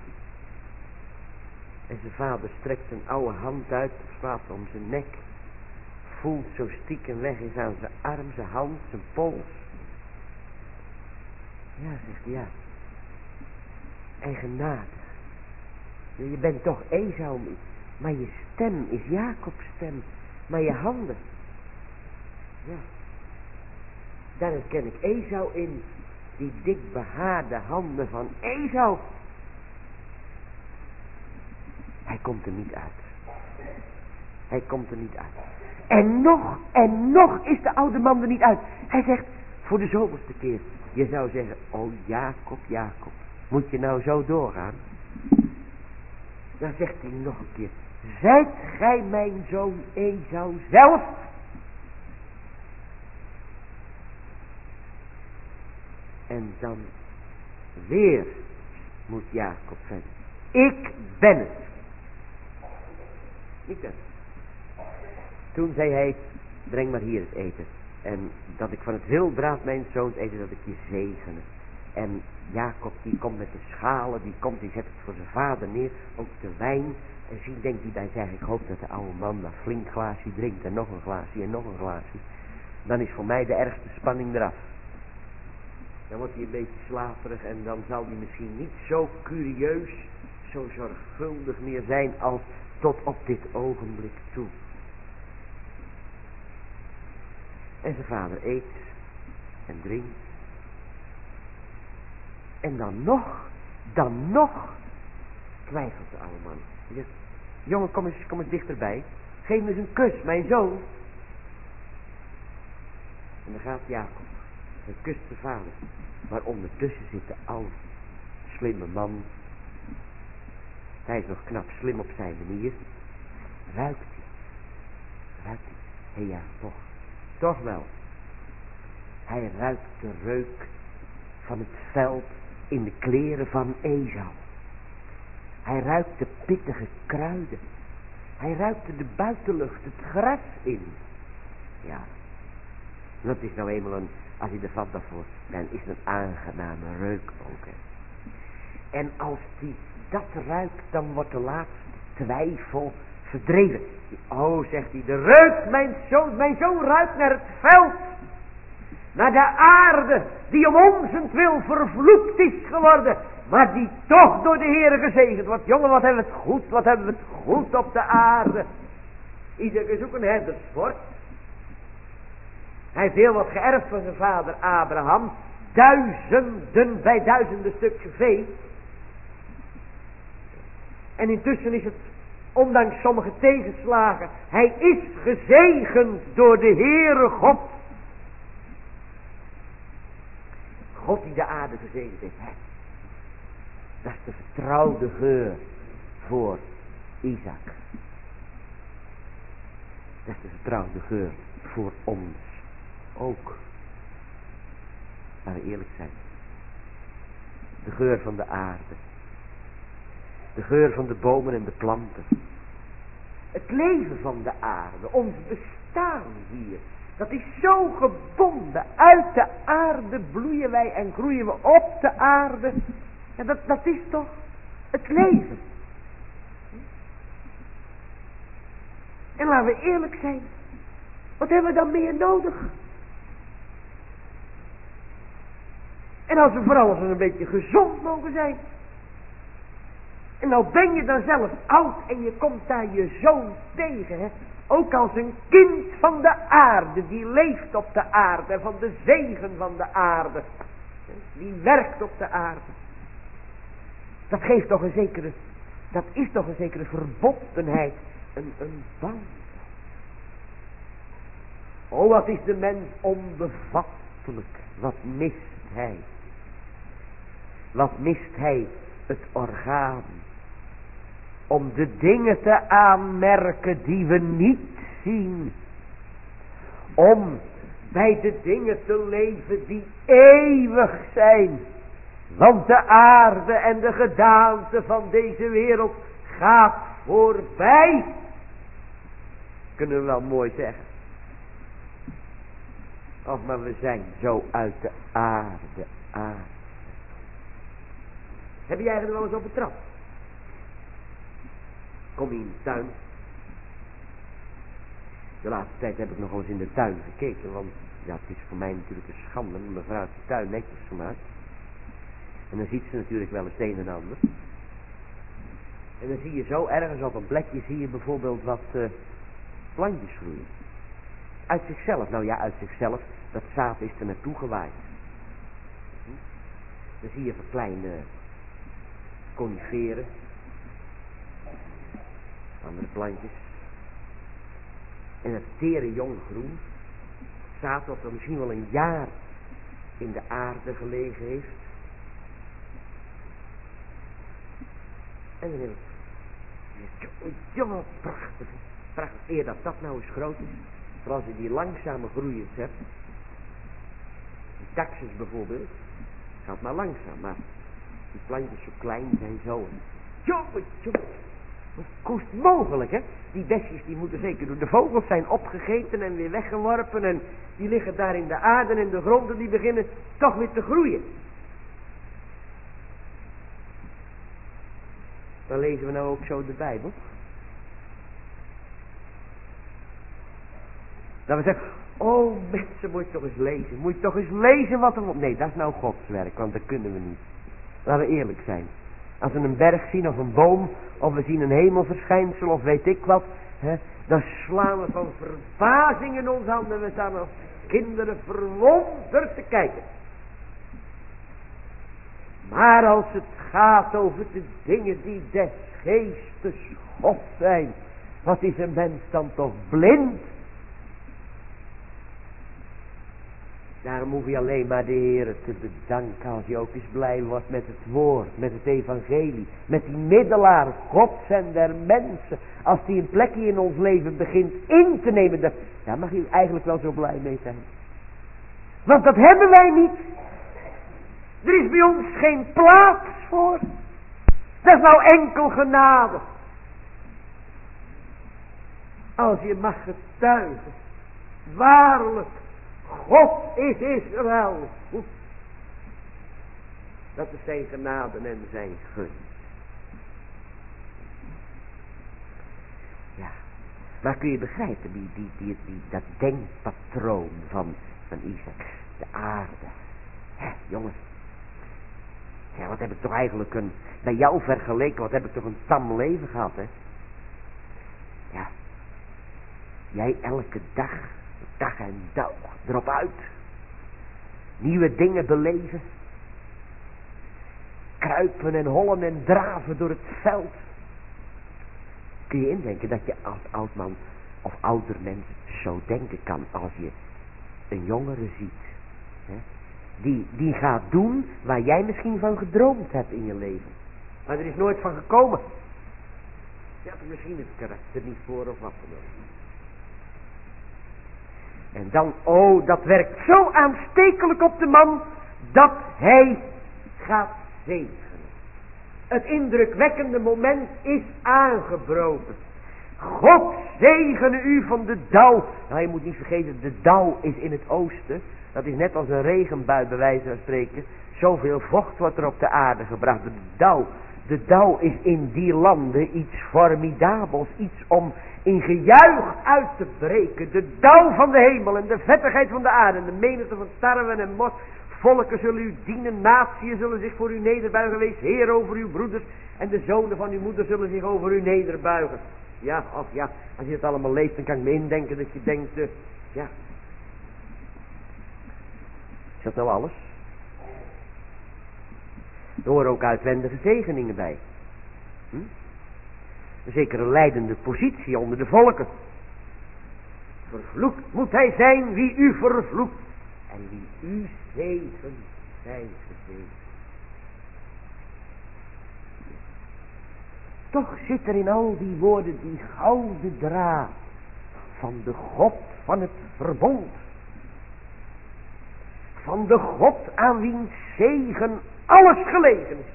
En zijn vader strekt zijn oude hand uit, slaat om zijn nek. Voelt zo stiekem weg is aan zijn arm, zijn hand, zijn pols. Ja, zegt hij, ja. Eigenaardig. Je bent toch Esau, maar je stem is Jacobs stem. Maar je handen. Ja. Daar herken ik Esau in. Die dik behaarde handen van Esau. Hij komt er niet uit. Hij komt er niet uit. En nog, en nog is de oude man er niet uit. Hij zegt, voor de zoveelste keer. Je zou zeggen, oh Jacob, Jacob. Moet je nou zo doorgaan? Dan zegt hij nog een keer. Zijt gij mijn zoon Esau zelf? En dan weer moet Jacob zeggen. Ik ben het. Ik ben het. Toen zei hij, breng maar hier het eten. En dat ik van het wildbraad mijn zoon eten, dat ik je zegene. En Jacob die komt met de schalen, die komt, die zet het voor zijn vader neer. Ook de wijn. En zie, denkt hij bij zich, ik hoop dat de oude man dat flink glaasje drinkt. En nog een glaasje en nog een glaasje. Dan is voor mij de ergste spanning eraf. Dan wordt hij een beetje slaperig en dan zal hij misschien niet zo curieus, zo zorgvuldig meer zijn als tot op dit ogenblik toe. En zijn vader eet en drinkt. En dan nog, dan nog, twijfelt de oude man. Hij zegt, jongen, kom eens, kom eens dichterbij. Geef me eens een kus, mijn zoon. En dan gaat Jacob. Hij kust de vader. Maar ondertussen zit de oude, slimme man. Hij is nog knap slim op zijn manier. Ruikt hij. Ruikt hij. Hé ja, toch. Toch wel. Hij ruikt de reuk van het veld in de kleren van Esau. Hij ruikt de pittige kruiden. Hij ruikt de buitenlucht, het gras in. Ja. Dat is nou eenmaal een, als je er vat daarvoor, dan is het een aangename reuk ook. Hè. En als die dat ruikt, dan wordt de laatste twijfel verdreven. Oh, zegt hij, de reuk, mijn zoon, mijn zoon ruikt naar het veld. Naar de aarde, die om onzentwil vervloekt is geworden. Maar die toch door de Heere gezegend wordt. Jongen, wat hebben we het goed, wat hebben we het goed op de aarde. Isaac is ook een herdersvorst. Hij heeft heel wat geërfd van zijn vader Abraham. Duizenden bij duizenden stukje vee. En intussen is het, ondanks sommige tegenslagen, hij is gezegend door de Heere God. God die de aarde gezegend heeft. Hè? Dat is de vertrouwde geur voor Isaac. Dat is de vertrouwde geur voor ons ook. Laten we eerlijk zijn. De geur van de aarde. De geur van de bomen en de planten. Het leven van de aarde. Ons bestaan hier. Dat is zo gebonden. Uit de aarde bloeien wij en groeien we op de aarde. En dat, dat is toch het leven. En laten we eerlijk zijn. Wat hebben we dan meer nodig? En als we vooral als we een beetje gezond mogen zijn. En nou ben je dan zelf oud en je komt daar je zoon tegen. Hè? Ook als een kind van de aarde. Die leeft op de aarde. Van de zegen van de aarde. Die werkt op de aarde. Dat geeft toch een zekere. Dat is toch een zekere verbondenheid. Een, een band. Oh, wat is de mens onbevattelijk. Wat mist hij. Wat mist hij het orgaan. Om de dingen te aanmerken die we niet zien. Om bij de dingen te leven die eeuwig zijn. Want de aarde en de gedaante van deze wereld gaat voorbij. Kunnen we wel mooi zeggen. Of maar we zijn zo uit de aarde aarde. Heb je eigenlijk wel eens op betrapt? Kom je in de tuin. De laatste tijd heb ik nog wel eens in de tuin gekeken. Want ja, het is voor mij natuurlijk een schande. Mijn vrouw heeft de tuin netjes gemaakt. En dan ziet ze natuurlijk wel eens het een en ander. En dan zie je zo ergens op een plekje zie je bijvoorbeeld wat uh, plantjes groeien. Uit zichzelf. Nou ja, uit zichzelf. Dat zaad is er naartoe gewaaid. Hm? Dan zie je van kleine coniferen. Andere plantjes. En het tere jong groen. Zaad dat er misschien wel een jaar in de aarde gelegen heeft. En dan denk ik, jongen, prachtig. Prachtig. Eer dat dat nou eens groot is. Maar als je die langzame groeiers hebt. Die taxus bijvoorbeeld. Gaat maar langzaam. Maar die plantjes zo klein zijn zo. Jongen, jongen. Hoe kost mogelijk, hè? Die besjes die moeten zeker door de vogels zijn opgegeten en weer weggeworpen. En die liggen daar in de aarde en de grond en die beginnen toch weer te groeien. Dan lezen we nou ook zo de Bijbel. Dat we zeggen, oh mensen, moet je toch eens lezen. Moet je toch eens lezen wat er... Nee, dat is nou Gods werk, want dat kunnen we niet. Laten we eerlijk zijn. Als we een berg zien of een boom, of we zien een hemelverschijnsel of weet ik wat, hè, dan slaan we van verbazing in onze handen. We staan als kinderen verwonderd te kijken. Maar als het gaat over de dingen die des geestes God zijn, wat is een mens dan toch blind? Daarom hoef je alleen maar de Heer te bedanken als je ook eens blij wordt met het woord, met het evangelie, met die middelaar Gods en der mensen. Als die een plekje in ons leven begint in te nemen, daar, daar mag je eigenlijk wel zo blij mee zijn. Want dat hebben wij niet. Er is bij ons geen plaats voor. Dat is nou enkel genade. Als je mag getuigen, waarlijk, God is Israël. Dat is zijn genade en zijn gunst. Ja, maar kun je begrijpen, die, die, die, die, dat denkpatroon van, van Isaac, de aarde. Hè, jongens. Ja, wat heb ik toch eigenlijk een, bij jou vergeleken, wat heb ik toch een tam leven gehad, hè? Ja. Jij elke dag, dag en dag, erop uit. Nieuwe dingen beleven. Kruipen en hollen en draven door het veld. Kun je indenken dat je als oud man of ouder mens zo denken kan als je een jongere ziet. Hè? Die, die gaat doen waar jij misschien van gedroomd hebt in je leven. Maar er is nooit van gekomen. Je hebt er misschien het karakter niet voor of wat dan ook. En dan, oh, dat werkt zo aanstekelijk op de man, dat hij gaat zegenen. Het indrukwekkende moment is aangebroken. God zegene u van de dauw. Nou, je moet niet vergeten, de dauw is in het oosten. Dat is net als een regenbui bij wijze van spreken. Zoveel vocht wordt er op de aarde gebracht. De dauw, de dauw is in die landen iets formidabels. Iets om in gejuich uit te breken. De dauw van de hemel en de vettigheid van de aarde. En de menigte van tarwe en mos. Volken zullen u dienen. Natieën zullen zich voor u nederbuigen. Wees Heer over uw broeders. En de zonen van uw moeder zullen zich over u nederbuigen. Ja, of ja, als je het allemaal leest, dan kan ik me indenken dat je denkt, uh, ja. Is dat nou alles? Er horen ook uitwendige zegeningen bij. Hm? Een zekere leidende positie onder de volken. Vervloekt moet hij zijn wie u vervloekt. En wie u zegen, zij gezegend. Toch zit er in al die woorden die gouden draad van de God van het verbond. Van de God aan wiens zegen alles gelegen is.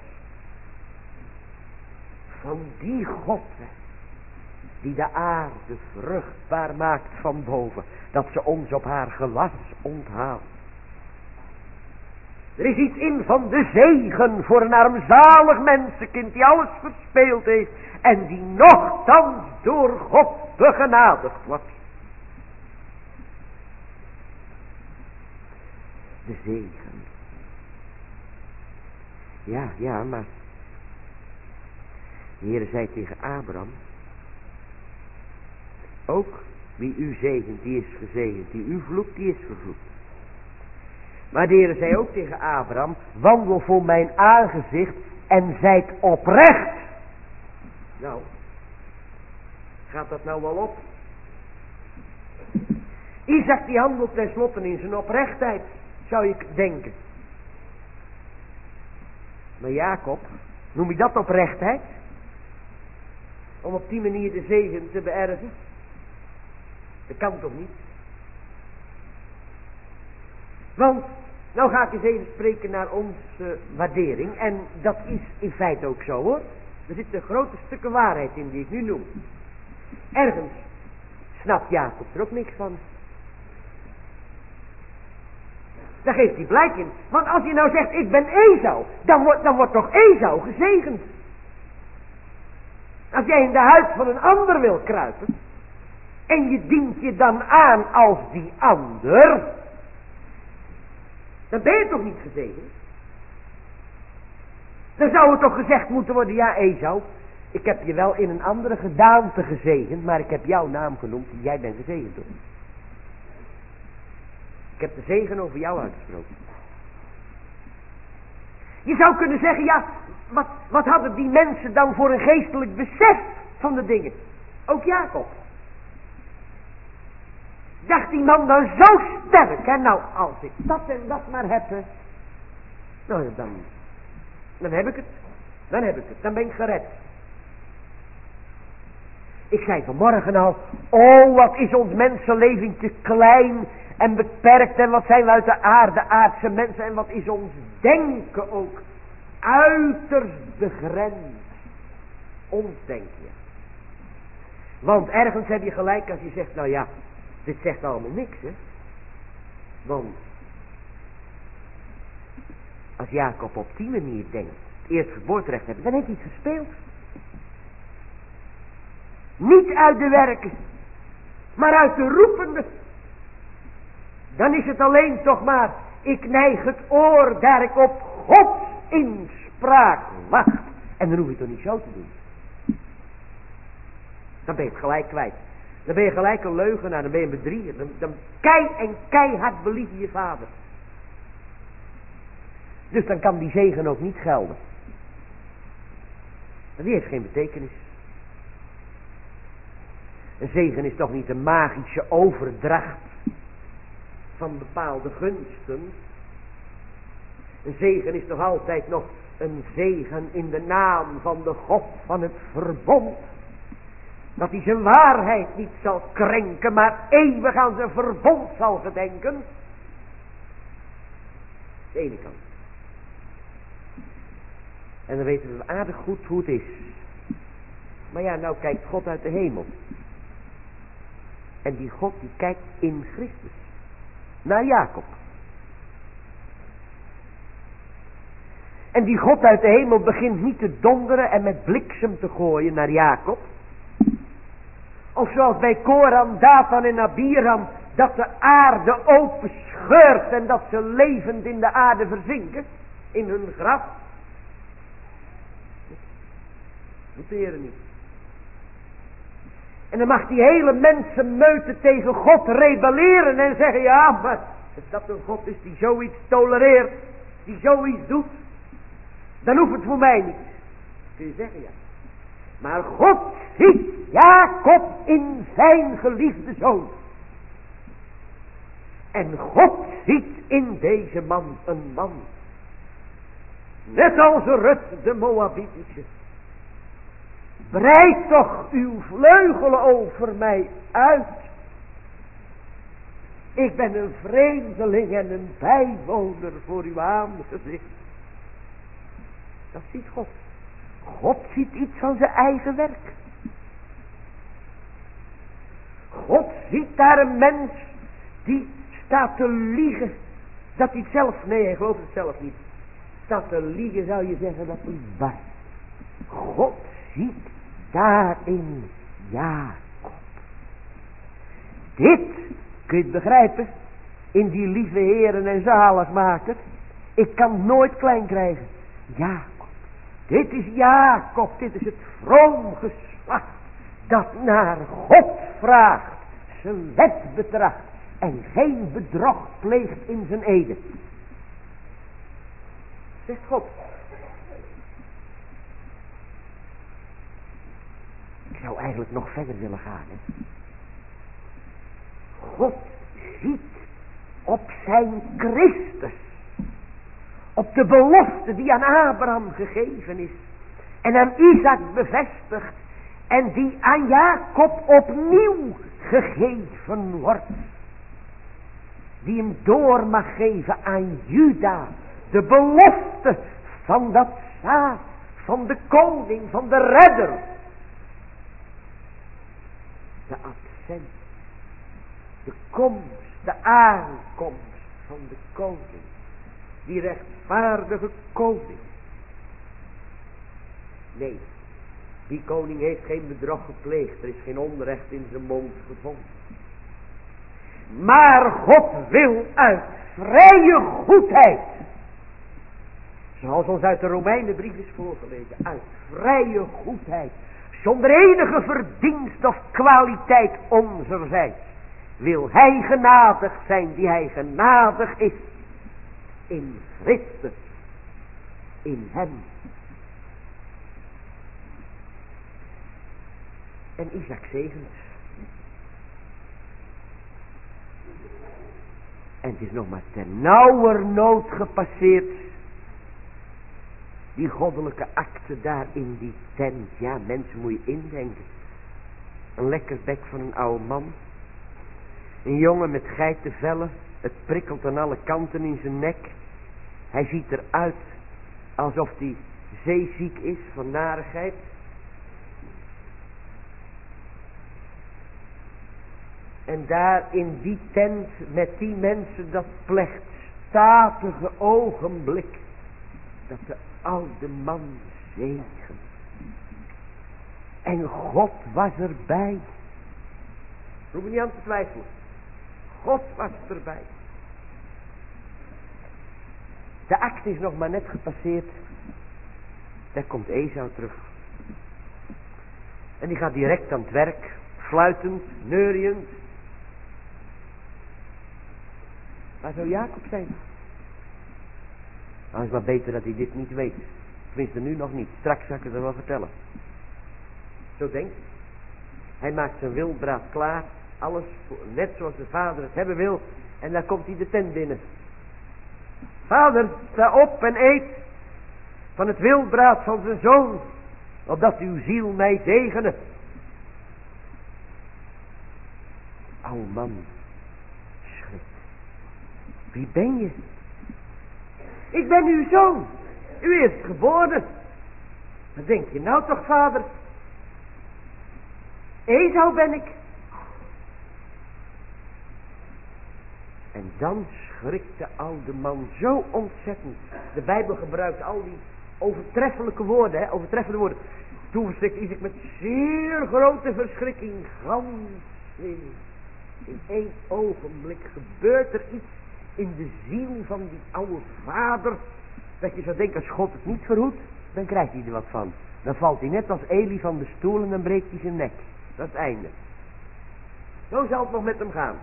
Van die God die de aarde vruchtbaar maakt van boven, dat ze ons op haar gewas onthaalt. Er is iets in van de zegen voor een armzalig mensenkind die alles verspeeld heeft en die nochtans door God begenadigd wordt. De zegen. Ja, ja, maar de Heer zei tegen Abraham, ook wie u zegent, die is gezegend, die u vloekt, die is vervloekt. Maar de Heer zei ook tegen Abraham, wandel voor mijn aangezicht en zijt oprecht. Nou, gaat dat nou wel op? Isaac die handelt tenslotte in zijn oprechtheid, zou je denken. Maar Jacob, noem je dat oprechtheid? Om op die manier de zegen te beërven? Dat kan toch niet? Want, nou ga ik eens even spreken naar onze waardering. En dat is in feite ook zo hoor. Er zitten grote stukken waarheid in die ik nu noem. Ergens snapt Jacob er ook niks van. Daar geeft hij blijk in. Want als je nou zegt, ik ben Esau, dan wordt, dan wordt toch Esau gezegend. Als jij in de huid van een ander wil kruipen, en je dient je dan aan als die ander, dan ben je toch niet gezegend? Dan zou het toch gezegd moeten worden, ja Esau, ik heb je wel in een andere gedaante gezegend, maar ik heb jouw naam genoemd en jij bent gezegend door. Ik heb de zegen over jou uitgesproken. Je zou kunnen zeggen, ja, wat, wat hadden die mensen dan voor een geestelijk besef van de dingen? Ook Jacob. Dacht die man dan zo sterk, hè? Nou, als ik dat en dat maar heb, hè, nou dan, dan heb ik het. Dan heb ik het. Dan ben ik gered. Ik zei vanmorgen al, oh wat is ons mensenleventje klein en beperkt en wat zijn we uit de aarde, aardse mensen en wat is ons denken ook uiterst begrensd. Ons denken. Want ergens heb je gelijk als je zegt, nou ja, dit zegt allemaal niks, hè. Want als Jacob op die manier denkt, het eerste geboorterecht hebben, dan heeft hij iets gespeeld. Niet uit de werken, maar uit de roepende. Dan is het alleen toch maar, ik neig het oor daar ik op Gods inspraak wacht. En dan hoef je het toch niet zo te doen. Dan ben je het gelijk kwijt. Dan ben je gelijk een leugenaar, dan ben je een bedrieger. Dan, dan kei en keihard belief je je vader. Dus dan kan die zegen ook niet gelden. En die heeft geen betekenis. Een zegen is toch niet een magische overdracht van bepaalde gunsten. Een zegen is toch altijd nog een zegen in de naam van de God van het verbond. Dat hij zijn waarheid niet zal krenken, maar eeuwig aan zijn verbond zal gedenken. De ene kant. En dan weten we aardig goed hoe het is. Maar ja, nou kijkt God uit de hemel. En die God die kijkt in Christus. Naar Jacob. En die God uit de hemel begint niet te donderen en met bliksem te gooien naar Jacob. Of zoals bij Koran, Datan en Abiram, dat de aarde open scheurt en dat ze levend in de aarde verzinken. In hun graf. Dat doet de Heer niet. En dan mag die hele mensenmeute tegen God rebelleren en zeggen, ja, maar als dat een God is die zoiets tolereert, die zoiets doet, dan hoeft het voor mij niet. Kun je zeggen, ja. Maar God ziet Jacob in zijn geliefde zoon. En God ziet in deze man een man. Net als Rut de Moabitische. Breid toch uw vleugelen over mij uit. Ik ben een vreemdeling en een bijwoner voor uw aangezicht. Dat ziet God. God ziet iets van zijn eigen werk. God ziet daar een mens die staat te liegen. Dat hij het zelf, nee hij gelooft het zelf niet. Staat te liegen zou je zeggen dat hij waar. God ziet daarin Jacob. Dit kun je het begrijpen. In die lieve heren en zaligmaker. Ik kan het nooit klein krijgen. Jacob. Dit is Jacob. Dit is het vroom geslacht. Dat naar God vraagt. Zijn wet betracht. En geen bedrog pleegt in zijn ede. Zegt God. Ik zou eigenlijk nog verder willen gaan. Hè? God ziet op zijn Christus. Op de belofte die aan Abraham gegeven is. En aan Isaac bevestigd. En die aan Jacob opnieuw gegeven wordt. Die hem door mag geven aan Juda. De belofte van dat zaad. Van de koning, van de redder. De advent. De komst, de aankomst van de koning. Die rechtvaardige koning. Nee, die koning heeft geen bedrog gepleegd. Er is geen onrecht in zijn mond gevonden. Maar God wil uit vrije goedheid. Zoals ons uit de Romeinenbrief is voorgelezen. Uit vrije goedheid. Zonder enige verdienst of kwaliteit onzerzijds. Wil hij genadig zijn die hij genadig is. In Christus. In hem. En Isaac zegent. En het is nog maar ten nauwernood gepasseerd. Die goddelijke akte daar in die tent. Ja, mensen moet je indenken. Een lekker bek van een oude man. Een jongen met geitenvellen. Het prikkelt aan alle kanten in zijn nek. Hij ziet eruit alsof hij zeeziek is van narigheid. En daar in die tent met die mensen dat plechtstatige ogenblik. Dat de oude man zegent. En God was erbij. Hoef je niet aan te twijfelen. God was erbij. De akte is nog maar net gepasseerd. Daar komt Esau terug. En die gaat direct aan het werk. Fluitend, neuriënd. Waar zou Jacob zijn? Nou, is maar beter dat hij dit niet weet. Tenminste nu nog niet. Straks zal ik het er wel vertellen. Zo denkt hij. Hij maakt zijn wildbraad klaar. Alles net zoals de vader het hebben wil. En dan komt hij de tent binnen. Vader, sta op en eet van het wildbraad van zijn zoon. Opdat uw ziel mij zegene. Oude man. Schrik. Wie ben je? Ik ben uw zoon. Uw eerstgeboren. Wat denk je nou toch, vader? Esau ben ik. En dan schrikt de oude man zo ontzettend. De Bijbel gebruikt al die overtreffelijke woorden, hè, overtreffende woorden. Toen verschrikt Isaac met zeer grote verschrikking. Gans in, in één ogenblik gebeurt er iets in de ziel van die oude vader. Dat je zou denken, als God het niet verhoedt, dan krijgt hij er wat van. Dan valt hij net als Eli van de stoel en dan breekt hij zijn nek. Dat is het einde. Zo zal het nog met hem gaan.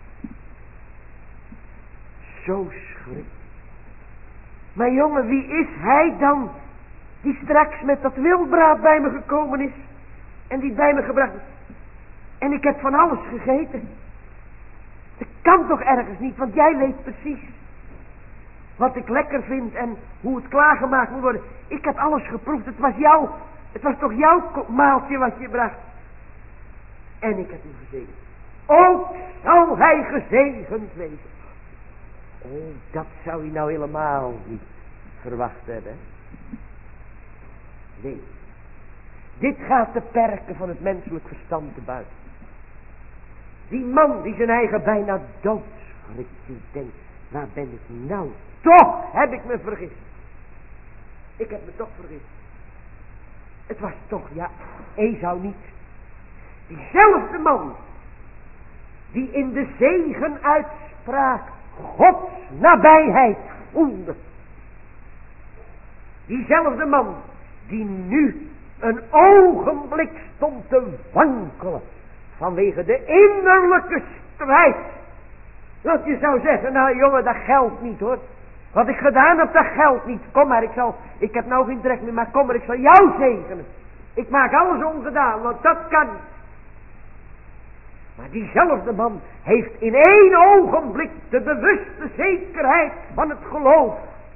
Zo schrik. Maar jongen, wie is hij dan? Die straks met dat wildbraad bij me gekomen is. En die bij me gebracht is. En ik heb van alles gegeten. Dat kan toch ergens niet, want jij weet precies wat ik lekker vind en hoe het klaargemaakt moet worden. Ik heb alles geproefd. Het was jou. Het was toch jouw maaltje wat je bracht. En ik heb hem gezegend. Ook zal hij gezegend wezen. Oh, dat zou je nou helemaal niet verwacht hebben. Nee. Dit gaat de perken van het menselijk verstand te buiten. Die man die zijn eigen bijna doodschrikt. Die denkt, waar ben ik nou? Toch heb ik me vergist. Ik heb me toch vergist. Het was toch, ja, Esau niet. Diezelfde man. Die in de zegen uitspraak Gods nabijheid voelde. Diezelfde man. Die nu een ogenblik stond te wankelen. Vanwege de innerlijke strijd. Dat je zou zeggen, nou jongen, dat geldt niet hoor. Wat ik gedaan heb, dat geldt niet. Kom maar, ik zal, ik heb nou geen trek meer, maar kom maar, ik zal jou zegenen. Ik maak alles ongedaan, want dat kan niet. Maar diezelfde man heeft in één ogenblik de bewuste zekerheid van het geloof.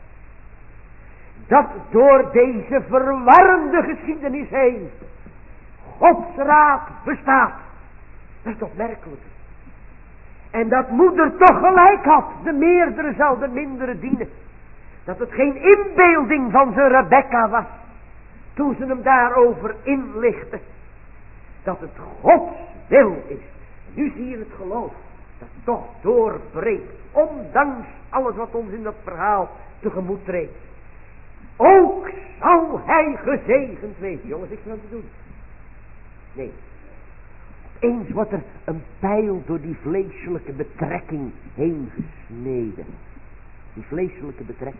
Dat door deze verwarrende geschiedenis heen Gods raad bestaat. Dat is toch merkelijk. En dat moeder toch gelijk had. De meerdere zal de mindere dienen. Dat het geen inbeelding van zijn Rebecca was. Toen ze hem daarover inlichtte. Dat het Gods wil is. Nu zie je het geloof. Dat toch doorbreekt. Ondanks alles wat ons in dat verhaal tegemoet treedt. Ook zal hij gezegend wezen. Jongens, ik wat te doen. Nee. Eens wordt er een pijl door die vleeselijke betrekking heen gesneden. Die vleeselijke betrekking.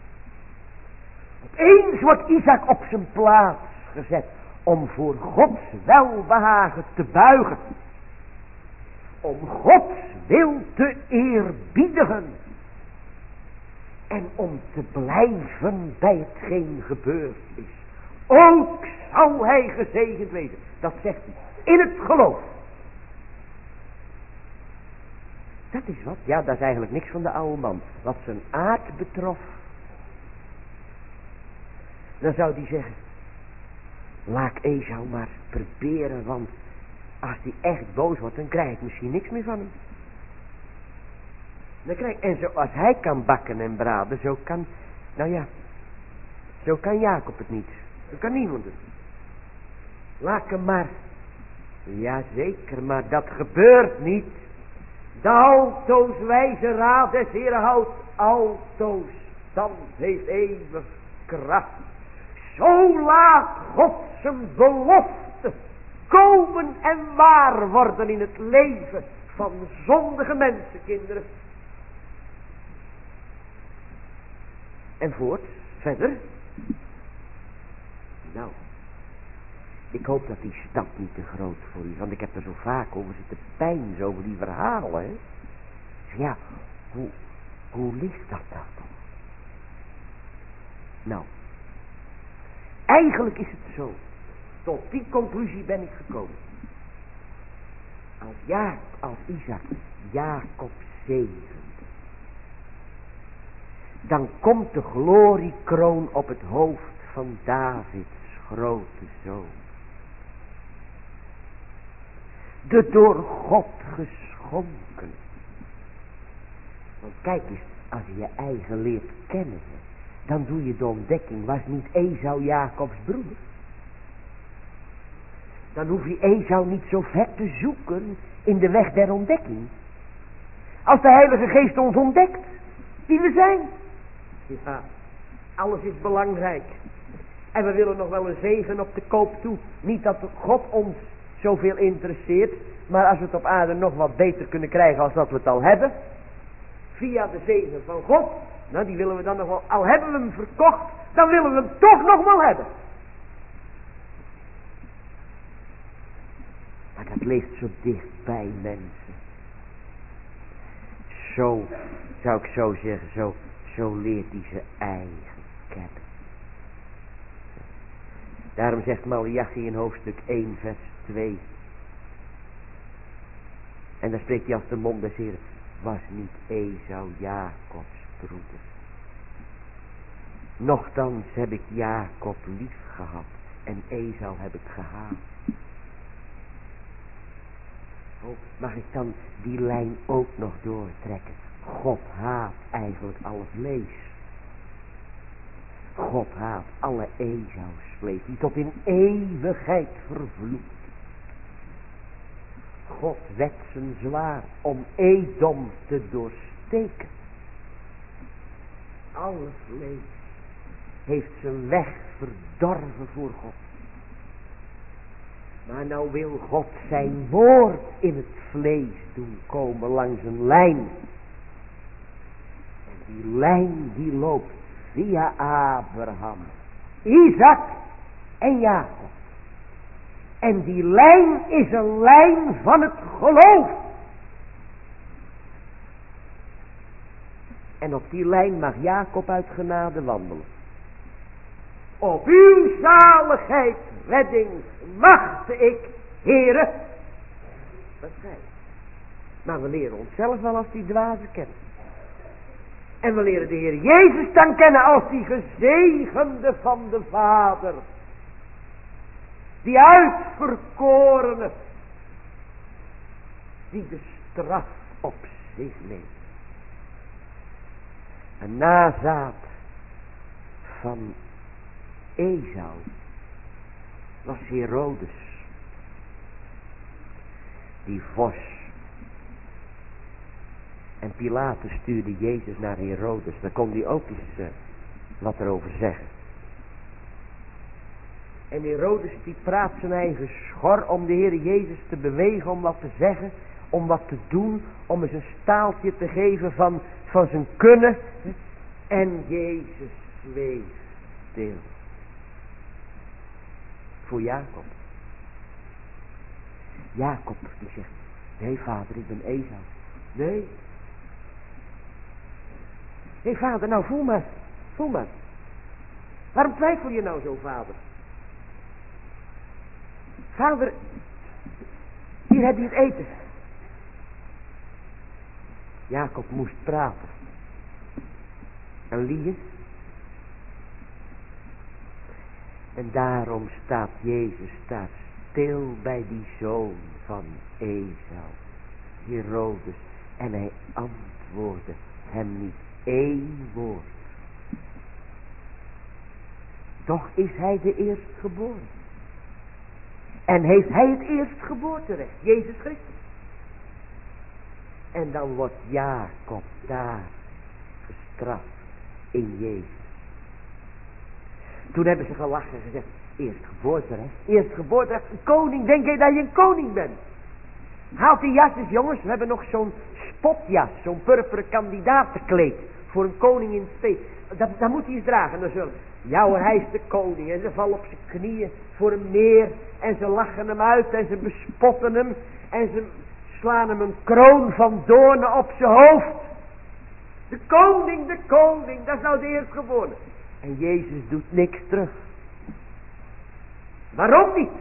Opeens wordt Isaac op zijn plaats gezet. Om voor Gods welbehagen te buigen. Om Gods wil te eerbiedigen. En om te blijven bij hetgeen gebeurd is. Ook zal hij gezegend wezen. Dat zegt hij. In het geloof. Dat is wat. Ja, dat is eigenlijk niks van de oude man. Wat zijn aard betrof. Dan zou hij zeggen. Laat Esau maar proberen. Want als hij echt boos wordt. Dan krijg ik misschien niks meer van hem. Dan krijg ik, en zoals hij kan bakken en braden. Zo kan. Nou ja. Zo kan Jacob het niet. Zo kan niemand het. Laat hem maar. Jazeker, maar dat gebeurt niet. De altoos wijze raad des Heren houdt altoos stand, heeft eeuwig kracht. Zo laat God zijn belofte komen en waar worden in het leven van zondige mensenkinderen. En voort, verder. Nou. Ik hoop dat die stap niet te groot voor u is. Want ik heb er zo vaak over zitten pijnzen over die verhalen. Hè? Dus ja, hoe, hoe ligt dat nou toch? Nou. Eigenlijk is het zo. Tot die conclusie ben ik gekomen. Als, ja, als Isaac Jacob zegent. Dan komt de gloriekroon op het hoofd van Davids grote zoon. De door God geschonken. Want kijk eens, als je je eigen leert kennen, dan doe je de ontdekking, was niet Esau Jacobs broeder? Dan hoef je Esau niet zo ver te zoeken in de weg der ontdekking. Als de Heilige Geest ons ontdekt, wie we zijn. Ja, alles is belangrijk. En we willen nog wel een zegen op de koop toe. Niet dat God ons zoveel interesseert. Maar als we het op aarde nog wat beter kunnen krijgen als dat we het al hebben. Via de zegen van God. Nou, die willen we dan nog wel. Al hebben we hem verkocht. Dan willen we hem toch nog wel hebben. Maar dat leeft zo dichtbij mensen. Zo, zou ik zo zeggen. Zo, zo leert hij zijn eigen kennen. Daarom zegt Maleachi in hoofdstuk één vers twee. En dan spreekt hij als de mond des Heren. Was niet Esau Jacobs broeder. Nochtans heb ik Jacob lief gehad. En Esau heb ik gehaat. Oh, mag ik dan die lijn ook nog doortrekken? God haat eigenlijk alle vlees. God haat alle Esausvlees, die tot in eeuwigheid vervloekt. God wet zijn zwaard om Edom te doorsteken. Alle vlees heeft zijn weg verdorven voor God. Maar nou wil God zijn woord in het vlees doen komen langs een lijn. En die lijn die loopt via Abraham, Isaac en Jacob. En die lijn is een lijn van het geloof. En op die lijn mag Jacob uit genade wandelen. Op uw zaligheid, redding, wachtte ik, Heere. Dat gij. Maar we leren onszelf wel als die dwazen kennen. En we leren de Heer Jezus dan kennen als die gezegende van de Vader. Die uitverkorene. Die de straf op zich neemt. Een nazaat van Esau was Herodes. Die vos. En Pilatus stuurde Jezus naar Herodes. Daar kon hij ook eens uh, wat erover zeggen. En Herodes die praat zijn eigen schor om de Heer Jezus te bewegen, om wat te zeggen, om wat te doen, om eens een staaltje te geven van, van zijn kunnen. En Jezus zweeg stil. Voor Jacob. Jacob die zegt, nee vader, ik ben Esau. Nee. Nee vader, nou voel maar, voel maar. Waarom twijfel je nou zo, vader? Vader, hier heb je het eten. Jacob moest praten. En liegen. En daarom staat Jezus staat stil bij die zoon van Esau, Herodes. En hij antwoordde hem niet één woord. Toch is hij de eerstgeboren. En heeft hij het eerstgeboorterecht, Jezus Christus. En dan wordt Jacob daar gestraft in Jezus. Toen hebben ze gelachen en gezegd, eerstgeboorterecht, eerstgeboorterecht, een koning, denk je dat je een koning bent? Haalt die jas eens jongens, we hebben nog zo'n spotjas, zo'n purperen kandidatenkleed voor een koning in spe. Dat, dat moet hij eens dragen en dan zullen, ja hoor, hij is de koning. En ze vallen op zijn knieën voor hem neer en ze lachen hem uit en ze bespotten hem en ze slaan hem een kroon van doornen op zijn hoofd. De koning, de koning, dat is nou de eerstgeborene. En Jezus doet niks terug. Waarom niet?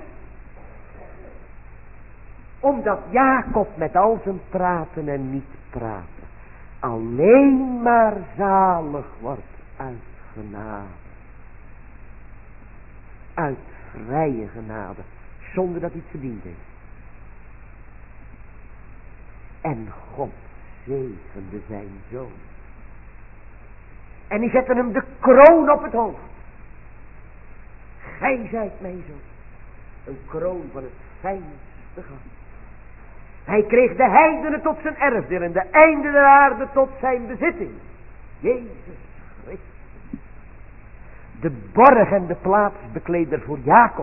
Omdat Jacob met al zijn praten en niet praten alleen maar zalig wordt uit genade. Uit vrije genade. Zonder dat hij het verdiend heeft. En God zegende zijn zoon. En die zette hem de kroon op het hoofd. Gij zijt mijn zoon. Een kroon van het fijnste goud. Hij kreeg de heidenen tot zijn erfdeel en de einde der aarde tot zijn bezitting. Jezus Christus. De borg en de plaats bekleder voor Jacob.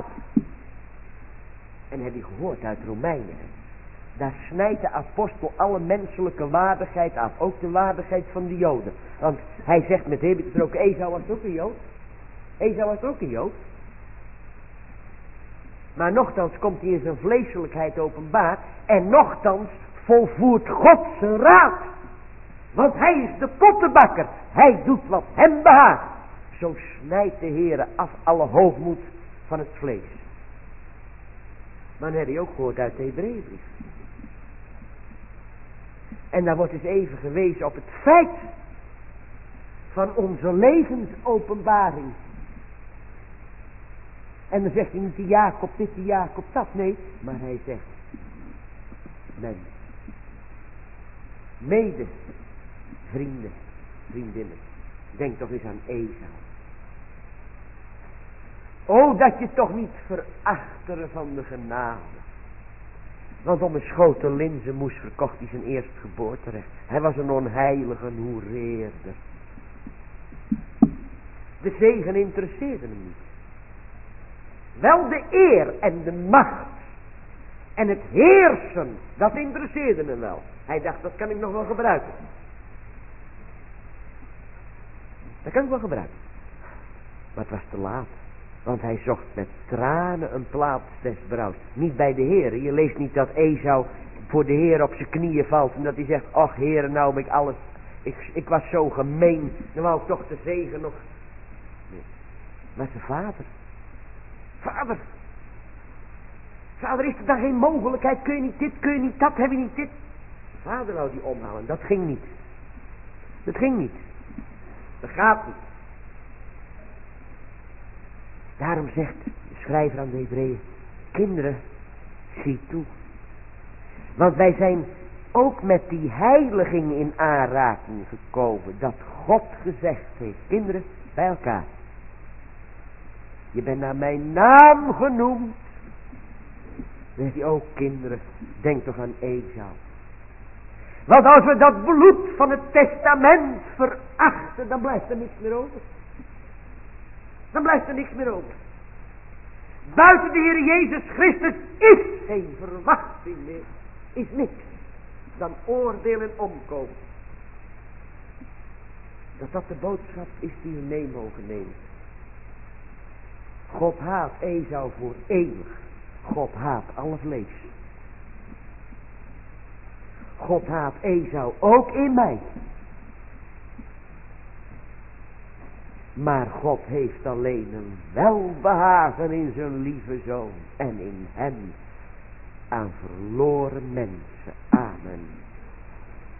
En heb je gehoord uit Romeinen. Daar snijdt de apostel alle menselijke waardigheid af. Ook de waardigheid van de Joden. Want hij zegt met hem er ook, Esau was ook een Jood. Esau was ook een Jood. Maar nochtans komt hij in zijn vleeselijkheid openbaar. En nochtans volvoert God zijn raad. Want hij is de pottenbakker. Hij doet wat hem behaagt. Zo snijdt de Heere af alle hoogmoed van het vlees. Maar dan heb je ook gehoord uit de Hebreeënbrief. En daar wordt eens even gewezen op het feit van onze levensopenbaring. En dan zegt hij niet die Jacob dit, die Jacob dat. Nee, maar hij zegt. mens. Mede vrienden, vriendinnen. Denk toch eens aan Esau. O, dat je toch niet verachteren van de genade. Want om een schotel linzen moest verkocht hij zijn eerstgeboorterecht. Hij was een onheilige hoereerder. De zegen interesseerde hem niet. Wel de eer en de macht en het heersen, dat interesseerde hem wel. Hij dacht, dat kan ik nog wel gebruiken. Dat kan ik wel gebruiken. Maar het was te laat. Want hij zocht met tranen een plaats des brouws. Niet bij de Heer. Je leest niet dat Esau voor de Heer op zijn knieën valt. En dat hij zegt, ach Heer, nou ben ik alles. Ik, ik was zo gemeen. Dan wou ik toch de zegen nog. Nee. Maar zijn vader. Vader. Vader, is er dan geen mogelijkheid? Kun je niet dit, kun je niet dat, heb je niet dit? Vader wou die omhalen. Dat ging niet. Dat ging niet. Dat gaat niet. Daarom zegt de schrijver aan de Hebreeën, kinderen, zie toe. Want wij zijn ook met die heiliging in aanraking gekomen, dat God gezegd heeft, kinderen, bij elkaar. Je bent naar mijn naam genoemd. Dan zegt hij ook, kinderen, denk toch aan Esau. Want als we dat bloed van het testament verachten, dan blijft er niks meer over. Dan blijft er niks meer over. Buiten de Heer Jezus Christus is geen verwachting meer. Is niks dan oordeel en omkomen. Dat dat de boodschap is die we mee mogen nemen. God haat Esau voor eeuwig. God haat alle vlees. God haat Esau ook in mij. Maar God heeft alleen een welbehagen in zijn lieve zoon en in hem aan verloren mensen. Amen.